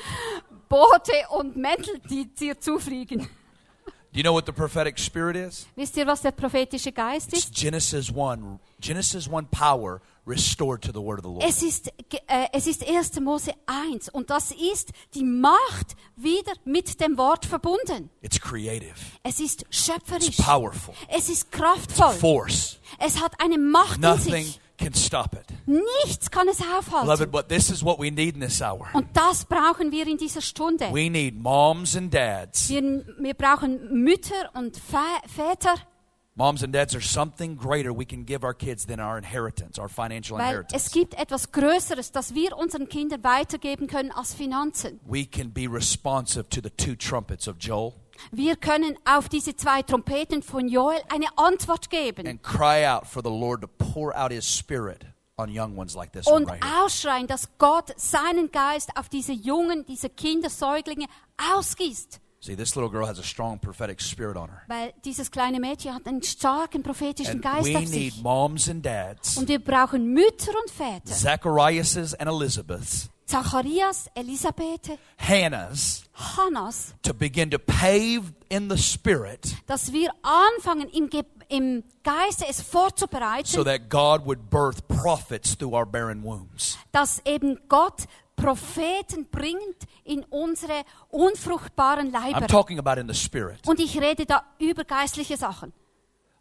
Boote und Mäntel, die dir zufliegen. Do you know what the prophetic spirit is? Wisst ihr, was der prophetische Geist It's ist? Genesis one. Genesis one power restored to the word of the Lord. Es ist, ge- äh, es ist erster Mose eins und das ist die Macht wieder mit dem Wort verbunden. It's creative. Es ist It's schöpferisch. powerful. Es ist kraftvoll. Force. Es hat eine Macht in Nothing sich. can stop it. Nichts kann es Beloved, aufhalten. but this is what we need in this hour. Und das brauchen wir in dieser Stunde. We need moms and dads. Wir, wir brauchen Mütter und Vä- Väter, Moms and dads are something greater we can give our kids than our inheritance, our financial weil inheritance. es gibt etwas Größeres, das wir unseren Kindern weitergeben können als Finanzen. We can be responsive to the two trumpets of Joel Wir können auf diese zwei Trompeten von Joel eine Antwort geben and cry out for the Lord to pour out His Spirit on young ones like this one und right here. ausschreien, dass Gott seinen Geist auf diese Jungen, diese Kinder, Säuglinge ausgießt. See, this little girl has a strong prophetic spirit on her. Weil dieses kleine Mädchen hat einen starken prophetischen And Geist we auf need sich. moms and dads, Und wir brauchen Mütter und Väter, Zachariases and Elizabeths, Zacharias, Elisabeth, Hannahs, Hannas, to begin to pave in the Spirit dass wir anfangen, im, Ge im Geiste es vorzubereiten, so that God would birth prophets through our barren wombs. dass eben Gott Propheten bringt in unsere unfruchtbaren I'm Leiber. talking about in the Spirit. Und ich rede da über geistliche Sachen.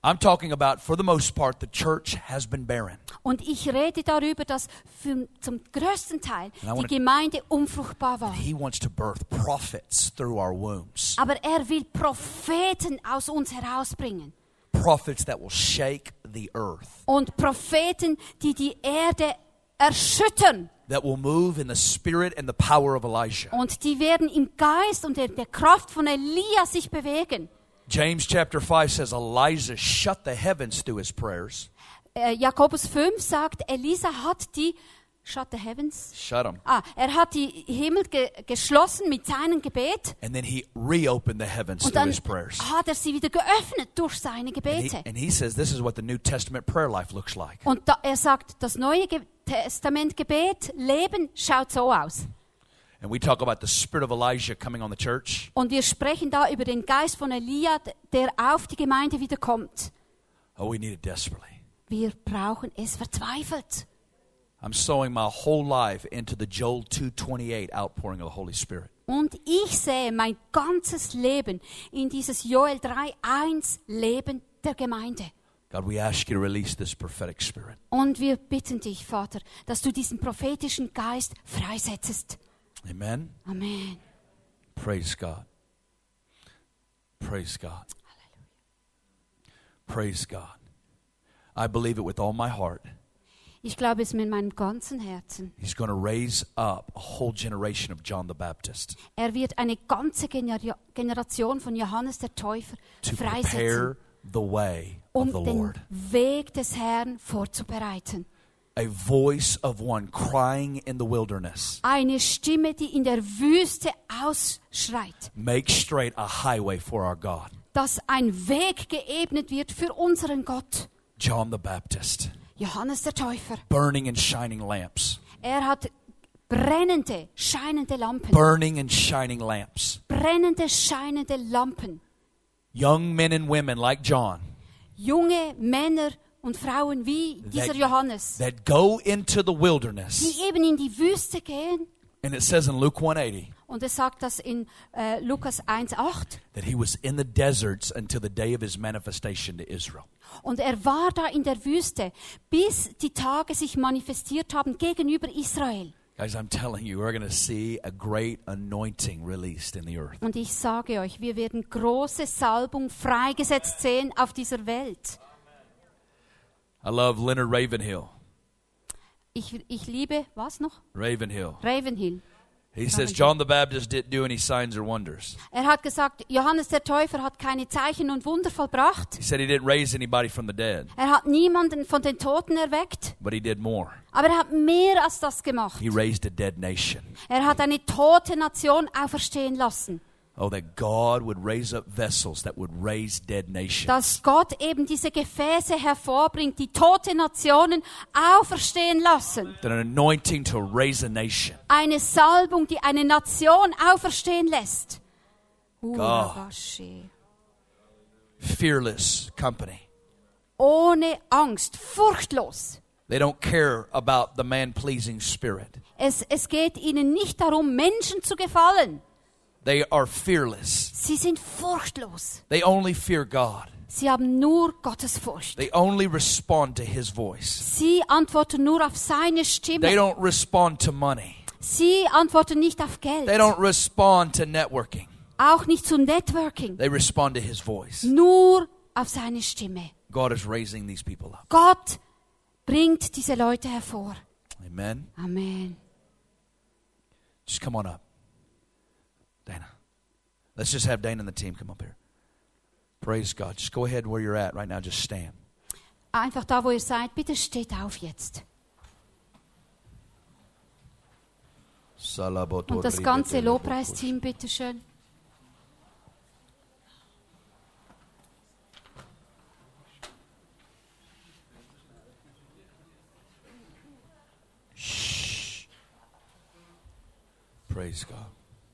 I'm talking about, for the most part, the church has been barren. Und ich rede darüber, dass für, zum größten Teil And I die wanna- Gemeinde unfruchtbar war. He wants to birth prophets through our wombs. Aber er will Propheten aus uns herausbringen. Prophets that will shake the earth. Und Propheten, die die Erde erschüttern. That will move in the spirit and the power of Elijah. Und die werden im Geist und in der Kraft von Elia sich bewegen. James chapter five says Elijah shut the heavens through his prayers. Äh, Jakobus fünf sagt, Elisa hat die, shut the heavens. Shut them. Ah, er hat die Himmel ge geschlossen mit seinem Gebet. And then he reopened the heavens Und through dann his prayers. hat er sie wieder geöffnet durch seine And he, Gebete. and he says this is what the New Testament prayer life looks like. Und da, er sagt, das Neue Ge Testament Gebet, Leben schaut so aus. And we talk about the spirit of Elijah coming on the church. Und wir sprechen da über den Geist von Elia, der auf die Gemeinde wieder kommt. Oh, we need it desperately. Wir brauchen es verzweifelt. I'm sowing my whole life into the Joel two twenty-eight outpouring of the Holy Spirit. Und ich sehe mein ganzes Leben in dieses Joel drei eins Leben der Gemeinde. God, we ask you to release this prophetic spirit. Und wir bitten dich, Vater, dass du diesen prophetischen Geist freisetzt. Amen. Amen. Praise God. Praise God. Praise God. I believe it with all my heart. Ich glaube es mit meinem ganzen Herzen. He's going to raise up a whole generation of John the Baptist Er wird eine ganze Gener- Generation von Johannes der Täufer to freisetzen, prepare the way of um the den Lord. Weg des Herrn vorzubereiten. A voice of one crying in the wilderness. Eine Stimme, die in der Wüste ausschreit, Make straight a highway for our God. dass ein Weg geebnet wird für unseren Gott. John the Baptist. Johannes der Täufer. Burning and shining lamps. Er hat brennende, scheinende Lampen. Burning and shining lamps. Brennende, scheinende Lampen. Young men and women like John Junge Männer und Frauen wie dieser that, Johannes, that go into the wilderness. die eben in die Wüste gehen. And it says in Luke one eighty Und es sagt das in äh, Lukas eins acht. that he was in the deserts until the day of his manifestation to Israel. Und er war da in der Wüste, bis die Tage sich manifestiert haben gegenüber Israel. Guys, I'm telling you, we're going to see a great anointing released in the earth. Und ich sage euch, wir werden große Salbung freigesetzt sehen auf dieser Welt. I love Leonard Ravenhill. Ich, ich liebe, was noch? Ravenhill. Ravenhill. He says John the Baptist didn't do any signs or wonders. Er hat gesagt, Johannes der Täufer hat keine Zeichen und Wunder vollbracht. He said he didn't raise anybody from the dead, Er hat niemanden von den Toten erweckt, but he did more. aber er hat mehr als das gemacht. He raised a dead nation. Er hat eine tote Nation auferstehen lassen. Oh, that God would raise up vessels that would raise dead nations. Dass Gott eben diese Gefäße hervorbringt, die tote Nationen auferstehen lassen. That an anointing to raise a nation. Eine Salbung, die eine Nation auferstehen lässt. Fearless company. Ohne Angst, furchtlos. They don't care about the man-pleasing spirit. Es, es geht ihnen nicht darum, Menschen zu gefallen. They are fearless. Sie sind furchtlos. They only fear God. Sie haben nur Gottesfurcht. They only respond to His voice. Sie antworten nur auf seine Stimme. They don't respond to money. Sie antworten nicht auf Geld. They don't respond to networking. Auch nicht zu Networking. They respond to His voice. Nur auf seine Stimme. God is raising these people up. Gott bringt diese Leute hervor. Amen. Amen. Just come on up. Dana. Let's just have Dana and the team come up here. Praise God. Just go ahead where you're at right now. Just stand. Einfach da, wo ihr seid, bitte steht auf jetzt. Und das ganze Lobpreisteam, bitte schön. Shh. Praise God.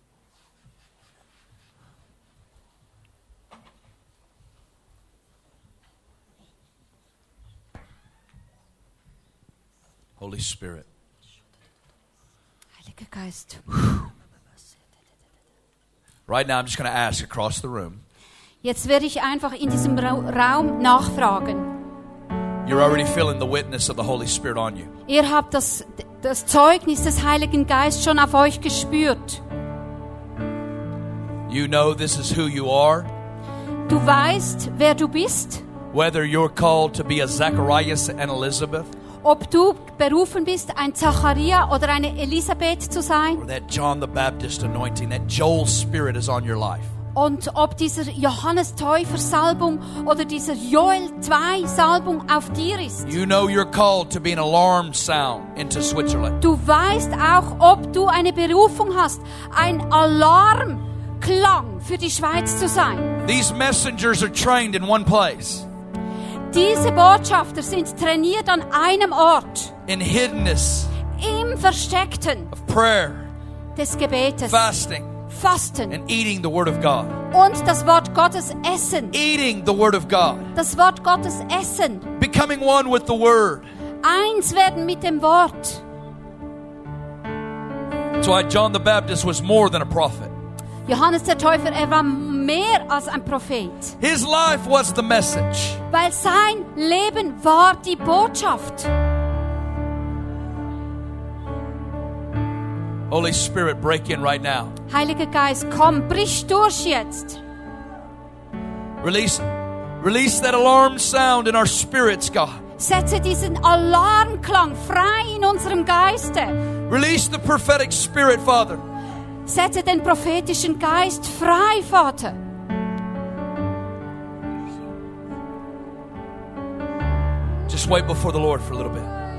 Holy Spirit. Heiliger Geist. Right now, I'm just going to ask across the room. Jetzt werde ich einfach in diesem Ra- Raum nachfragen. You're already feeling the witness of the Holy Spirit on you. Ihr habt das, das Zeugnis des Heiligen Geistes schon auf euch gespürt. You know this is who you are. Du weißt, wer du bist. Whether you're called to be a Zacharias and Elizabeth, Ob du berufen bist, ein Zacharia oder eine Elisabeth zu sein. or that John the Baptist anointing, that Joel spirit is on your life. Und ob dieser Johannes Täufer Salbung oder dieser Joel zwei Salbung auf dir ist. You know you're called to be an alarm sound into Switzerland. Du weißt auch, ob du eine Berufung hast, ein Alarmklang für die Schweiz zu sein. These messengers are trained in one place, Diese Botschafter sind trainiert an einem Ort, in hiddenness im Versteckten of prayer, des Gebetes, fasting, Fasten and eating the Word of God. und das Wort Gottes essen. Eating the Word of God. Das Wort Gottes essen. Becoming one with the Word. Eins werden mit dem Wort. That's why John the Baptist was more than a prophet. Johannes der Täufer, er war mehr als ein Prophet. His life was the message. Weil sein Leben war die Botschaft. Holy Spirit, break in right now. Heiliger Geist, komm, brich durch jetzt. Release, release that alarm sound in our spirits, God. Setze diesen Alarmklang frei in unserem Geiste. Release the prophetic spirit, Father. Setze den prophetischen Geist frei, Vater. Just wait before the Lord for a little bit.